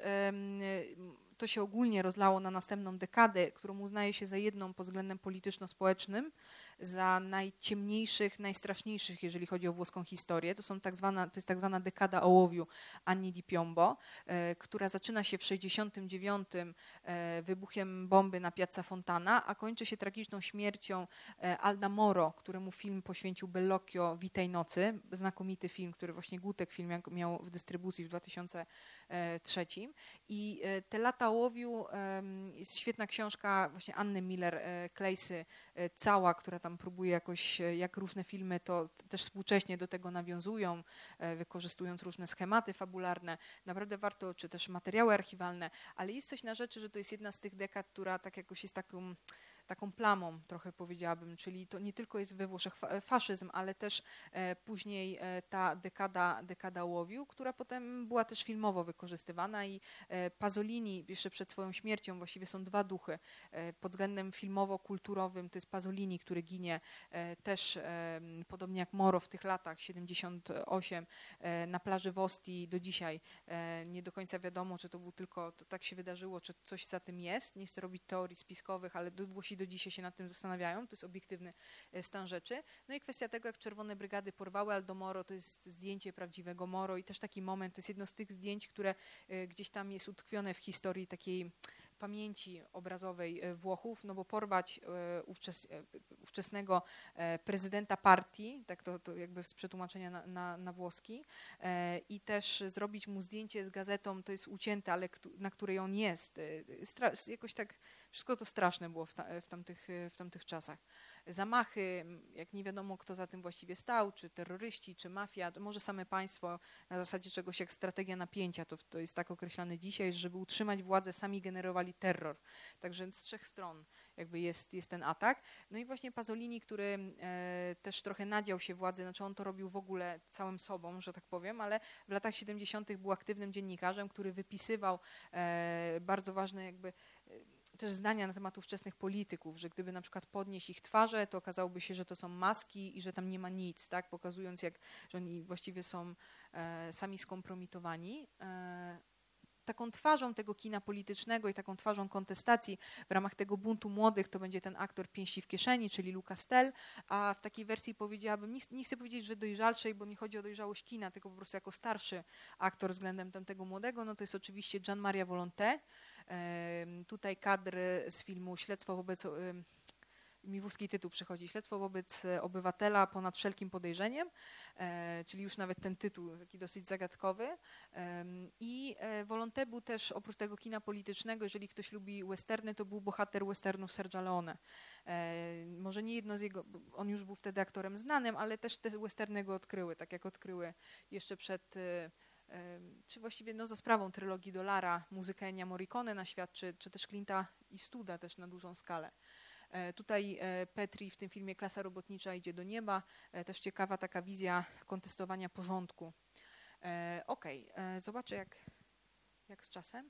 to się ogólnie rozlało na następną dekadę, którą uznaje się za jedną pod względem polityczno-społecznym, za najciemniejszych, najstraszniejszych, jeżeli chodzi o włoską historię. To, są tak zwana, to jest tak zwana dekada ołowiu Anni di Piombo, e, która zaczyna się w sześćdziesiątym dziewiątym e, wybuchem bomby na Piazza Fontana, a kończy się tragiczną śmiercią e, Alda Moro, któremu film poświęcił Bellocchio Vitej nocy, znakomity film, który właśnie Gutek film miał w dystrybucji w dwa tysiące trzecim. I e, te lata ołowiu e, jest świetna książka właśnie Anny Miller-Klejsy, e, cała, która tam próbuje jakoś, jak różne filmy to też współcześnie do tego nawiązują, wykorzystując różne schematy fabularne. Naprawdę warto, czy też materiały archiwalne, ale jest coś na rzeczy, że to jest jedna z tych dekad, która tak jakoś jest taką taką plamą, trochę powiedziałabym, czyli to nie tylko jest we Włoszech faszyzm, ale też e, później e, ta dekada, dekada ołowiu, która potem była też filmowo wykorzystywana i e, Pasolini jeszcze przed swoją śmiercią, właściwie są dwa duchy, e, pod względem filmowo-kulturowym to jest Pasolini, który ginie e, też e, podobnie jak Moro w tych latach siedemdziesiąt osiem e, na plaży Wosti do dzisiaj e, nie do końca wiadomo, czy to był tylko, to tak się wydarzyło, czy coś za tym jest, nie chcę robić teorii spiskowych, ale do, Włosi do dzisiaj się nad tym zastanawiają, to jest obiektywny stan rzeczy. No i kwestia tego, jak Czerwone Brygady porwały Aldo Moro, to jest zdjęcie prawdziwego Moro i też taki moment, to jest jedno z tych zdjęć, które gdzieś tam jest utkwione w historii takiej pamięci obrazowej Włochów, no bo porwać ówczes, ówczesnego prezydenta partii, tak to, to jakby z przetłumaczenia na, na, na włoski, i też zrobić mu zdjęcie z gazetą, to jest ucięte, ale na której on jest. Stra- jakoś tak wszystko to straszne było w, ta, w, tamtych, w tamtych czasach. Zamachy, jak nie wiadomo kto za tym właściwie stał, czy terroryści, czy mafia, to może same państwo na zasadzie czegoś jak strategia napięcia, to, to jest tak określane dzisiaj, że żeby utrzymać władzę sami generowali terror. Także z trzech stron jakby jest, jest ten atak. No i właśnie Pasolini, który e, też trochę nadział się władzy, znaczy on to robił w ogóle całym sobą, że tak powiem, ale w latach siedemdziesiątych był aktywnym dziennikarzem, który wypisywał e, bardzo ważne jakby też zdania na temat ówczesnych polityków, że gdyby na przykład podnieść ich twarze, to okazałoby się, że to są maski i że tam nie ma nic, tak? Pokazując, jak, że oni właściwie są e, sami skompromitowani. E, taką twarzą tego kina politycznego i taką twarzą kontestacji w ramach tego buntu młodych to będzie ten aktor Pięści w kieszeni, czyli Luca Stel, a w takiej wersji powiedziałabym, nie, nie chcę powiedzieć, że dojrzalszej, bo nie chodzi o dojrzałość kina, tylko po prostu jako starszy aktor względem tamtego młodego, no to jest oczywiście Gian Maria Volonté. Tutaj kadr z filmu Śledztwo wobec, mi włoski tytuł przychodzi, Śledztwo wobec obywatela ponad wszelkim podejrzeniem, czyli już nawet ten tytuł taki dosyć zagadkowy. I Volonté był też, oprócz tego kina politycznego, jeżeli ktoś lubi westerny, to był bohater westernów Sergio Leone. Może nie jedno z jego, on już był wtedy aktorem znanym, ale też te westerny go odkryły, tak jak odkryły jeszcze przed... czy właściwie no, za sprawą trylogii Dolara, muzykę Ennio Morricone na świat, czy, czy też Clint'a Eastwooda też na dużą skalę. E, tutaj e, Petri w tym filmie Klasa robotnicza idzie do nieba, e, też ciekawa taka wizja kontestowania porządku. E, Okej, okay. Zobaczę jak, jak z czasem.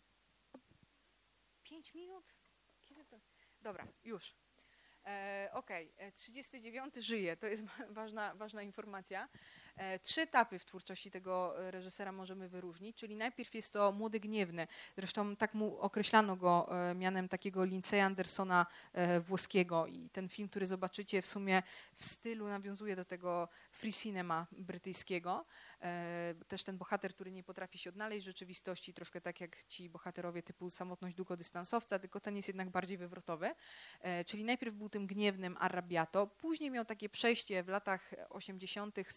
Pięć minut? Kiedy to? Dobra, już. E, Okej, okay. trzydziesty dziewiąty żyje, to jest ważna, ważna informacja. E, trzy etapy w twórczości tego reżysera możemy wyróżnić, czyli najpierw jest to Młody Gniewny, zresztą tak mu określano go e, mianem takiego Lindsaya Andersona e, włoskiego i ten film, który zobaczycie w sumie w stylu nawiązuje do tego free cinema brytyjskiego. E, też ten bohater, który nie potrafi się odnaleźć w rzeczywistości, troszkę tak jak ci bohaterowie typu Samotność długodystansowca, tylko ten jest jednak bardziej wywrotowy. E, czyli najpierw był tym gniewnym arrabbiato, później miał takie przejście w latach osiemdziesiątych w stronę psychologiczną,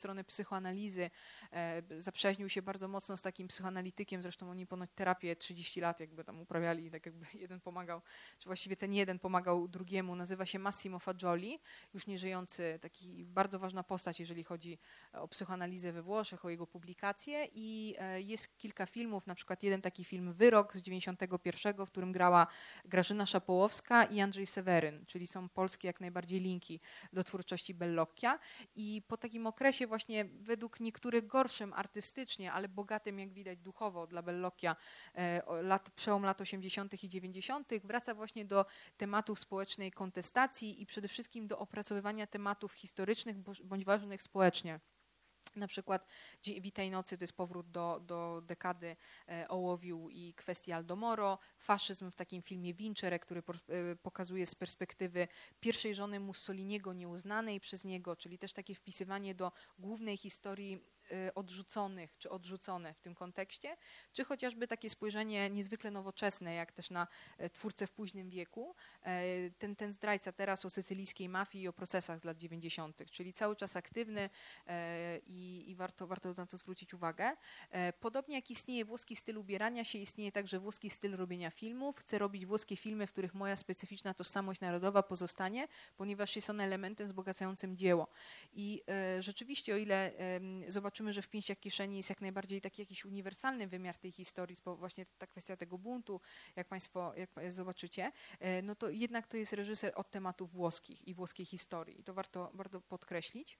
psychoanalizy, zaprzyjaźnił się bardzo mocno z takim psychoanalitykiem, zresztą oni ponoć terapię trzydzieści lat jakby tam uprawiali, tak jakby jeden pomagał, czy właściwie ten jeden pomagał drugiemu, nazywa się Massimo Fagioli, już nieżyjący, taki bardzo ważna postać, jeżeli chodzi o psychoanalizę we Włoszech, o jego publikacje i jest kilka filmów, na przykład jeden taki film Wyrok z dziewięćdziesiątego pierwszego, w którym grała Grażyna Szapołowska i Andrzej Seweryn, czyli są polskie jak najbardziej linki do twórczości Bellocchia i po takim okresie właśnie według niektórych gorszym artystycznie, ale bogatym jak widać duchowo dla Bellocchia lat, przełom lat osiemdziesiątych i dziewięćdziesiątych wraca właśnie do tematów społecznej kontestacji i przede wszystkim do opracowywania tematów historycznych bądź ważnych społecznie. Na przykład Witaj nocy to jest powrót do, do dekady e, ołowiu i kwestii Aldo Moro, faszyzm w takim filmie Vincere, który po, e, pokazuje z perspektywy pierwszej żony Mussoliniego nieuznanej przez niego, czyli też takie wpisywanie do głównej historii odrzuconych czy odrzucone w tym kontekście, czy chociażby takie spojrzenie niezwykle nowoczesne, jak też na twórcę w późnym wieku, ten, ten zdrajca teraz o sycylijskiej mafii i o procesach z lat dziewięćdziesiątych, czyli cały czas aktywny i, i warto, warto na to zwrócić uwagę. Podobnie jak istnieje włoski styl ubierania się, istnieje także włoski styl robienia filmów. Chcę robić włoskie filmy, w których moja specyficzna tożsamość narodowa pozostanie, ponieważ jest on elementem wzbogacającym dzieło. I e, rzeczywiście, o ile e, zobaczymy, że w Pięściach kieszeni jest jak najbardziej taki jakiś uniwersalny wymiar tej historii, właśnie ta kwestia tego buntu, jak Państwo jak zobaczycie, e, no to jednak to jest reżyser od tematów włoskich i włoskiej historii. I to warto, warto podkreślić.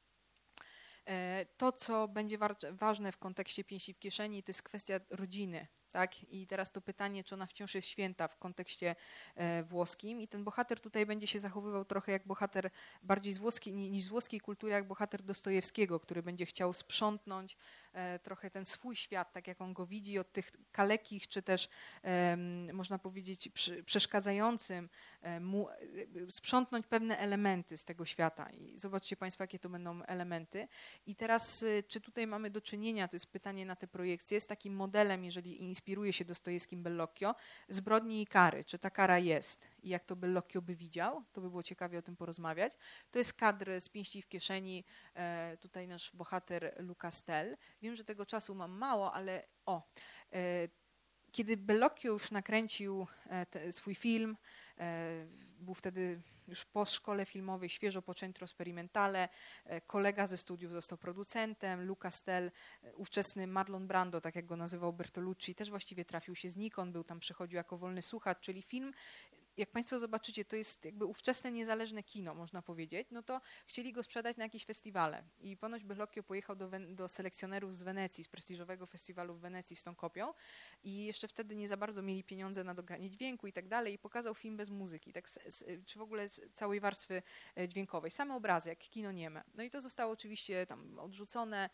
To, co będzie ważne w kontekście Pięści w kieszeni, to jest kwestia rodziny. Tak? I teraz to pytanie, czy ona wciąż jest święta w kontekście e, włoskim. I ten bohater tutaj będzie się zachowywał trochę jak bohater bardziej z włoskiej, niż z włoskiej kultury, jak bohater Dostojewskiego, który będzie chciał sprzątnąć e, trochę ten swój świat, tak jak on go widzi, od tych kalekich, czy też e, można powiedzieć przy, przeszkadzającym e, mu e, sprzątnąć pewne elementy z tego świata. I zobaczcie Państwo, jakie to będą elementy. I teraz, e, czy tutaj mamy do czynienia, to jest pytanie na tę projekcję, z takim modelem, jeżeli inspiruje się Dostojewskim Bellocchio, zbrodni i kary. Czy ta kara jest i jak to Bellocchio by widział? To by było ciekawie o tym porozmawiać. To jest kadr z Pięści w kieszeni, e, tutaj nasz bohater Luca Stell. Wiem, że tego czasu mam mało, ale o, e, kiedy Bellocchio już nakręcił e, te, swój film, e, był wtedy już po szkole filmowej, świeżo po Centro Sperimentale, kolega ze studiów został producentem, Luca Stell, ówczesny Marlon Brando, tak jak go nazywał Bertolucci, też właściwie trafił się znikąd, był tam, przychodził jako wolny słuchacz, czyli film, jak Państwo zobaczycie, to jest jakby ówczesne niezależne kino, można powiedzieć, no to chcieli go sprzedać na jakieś festiwale i ponoć Bellocchio pojechał do, do selekcjonerów z Wenecji, z prestiżowego festiwalu w Wenecji z tą kopią i jeszcze wtedy nie za bardzo mieli pieniądze na dogranie dźwięku i tak dalej i pokazał film bez muzyki, tak, czy w ogóle z całej warstwy dźwiękowej, same obrazy, jak kino nieme. No i to zostało oczywiście tam odrzucone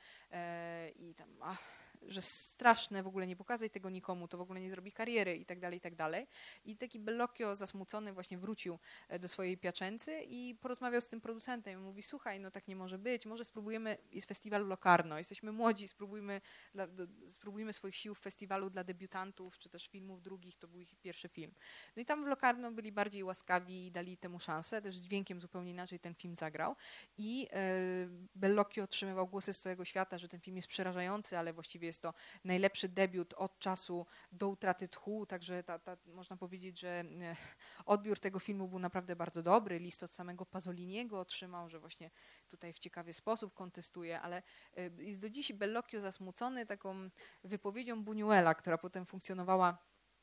e, i tam... Ach, że straszne, w ogóle nie pokazać tego nikomu, to w ogóle nie zrobi kariery i tak dalej, i tak dalej. I taki Bellocchio zasmucony właśnie wrócił do swojej Piacenzy i porozmawiał z tym producentem i mówi, słuchaj, no tak nie może być, może spróbujemy, jest festiwal Locarno, jesteśmy młodzi, spróbujmy, dla, do, spróbujmy swoich sił w festiwalu dla debiutantów, czy też filmów drugich, to był ich pierwszy film. No i tam w Locarno byli bardziej łaskawi i dali temu szansę, też z dźwiękiem zupełnie inaczej ten film zagrał i e, Bellocchio otrzymywał głosy z całego świata, że ten film jest przerażający, ale właściwie jest to najlepszy debiut od czasu do utraty tchu, także ta, ta, można powiedzieć, że odbiór tego filmu był naprawdę bardzo dobry. List od samego Pasoliniego otrzymał, że właśnie tutaj w ciekawy sposób kontestuje, ale jest do dziś Bellocchio zasmucony taką wypowiedzią Buñuela, która potem funkcjonowała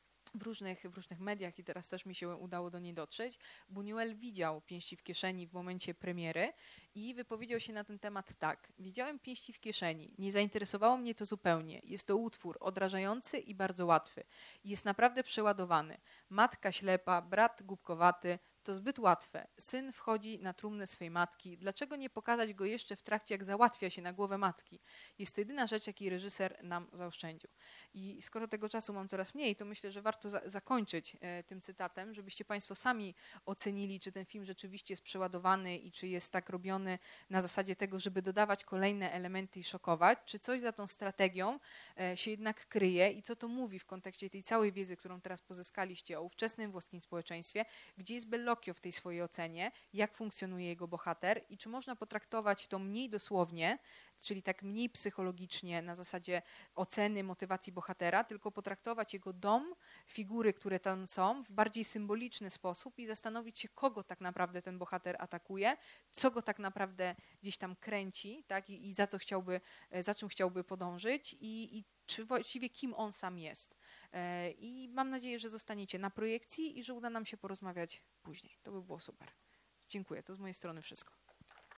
w różnych, w różnych mediach i teraz też mi się udało do niej dotrzeć. Buñuel widział Pięści w kieszeni w momencie premiery i wypowiedział się na ten temat tak. Widziałem Pięści w kieszeni. Nie zainteresowało mnie to zupełnie. Jest to utwór odrażający i bardzo łatwy. Jest naprawdę przeładowany. Matka ślepa, brat głupkowaty. To zbyt łatwe. Syn wchodzi na trumnę swej matki. Dlaczego nie pokazać go jeszcze w trakcie, jak załatwia się na głowę matki? Jest to jedyna rzecz, jakiej reżyser nam zaoszczędził. I skoro tego czasu mam coraz mniej, to myślę, że warto za- zakończyć e, tym cytatem, żebyście Państwo sami ocenili, czy ten film rzeczywiście jest przeładowany i czy jest tak robiony na zasadzie tego, żeby dodawać kolejne elementy i szokować, czy coś za tą strategią e, się jednak kryje i co to mówi w kontekście tej całej wiedzy, którą teraz pozyskaliście o ówczesnym włoskim społeczeństwie, gdzie jest Bellocchio szeroko w tej swojej ocenie, jak funkcjonuje jego bohater i czy można potraktować to mniej dosłownie, czyli tak mniej psychologicznie na zasadzie oceny motywacji bohatera, tylko potraktować jego dom, figury, które tam są, w bardziej symboliczny sposób i zastanowić się, kogo tak naprawdę ten bohater atakuje, co go tak naprawdę gdzieś tam kręci, tak, i, i za co chciałby, za czym chciałby podążyć i, i czy właściwie kim on sam jest. E, I mam nadzieję, że zostaniecie na projekcji i że uda nam się porozmawiać później. To by było super. Dziękuję, to z mojej strony wszystko.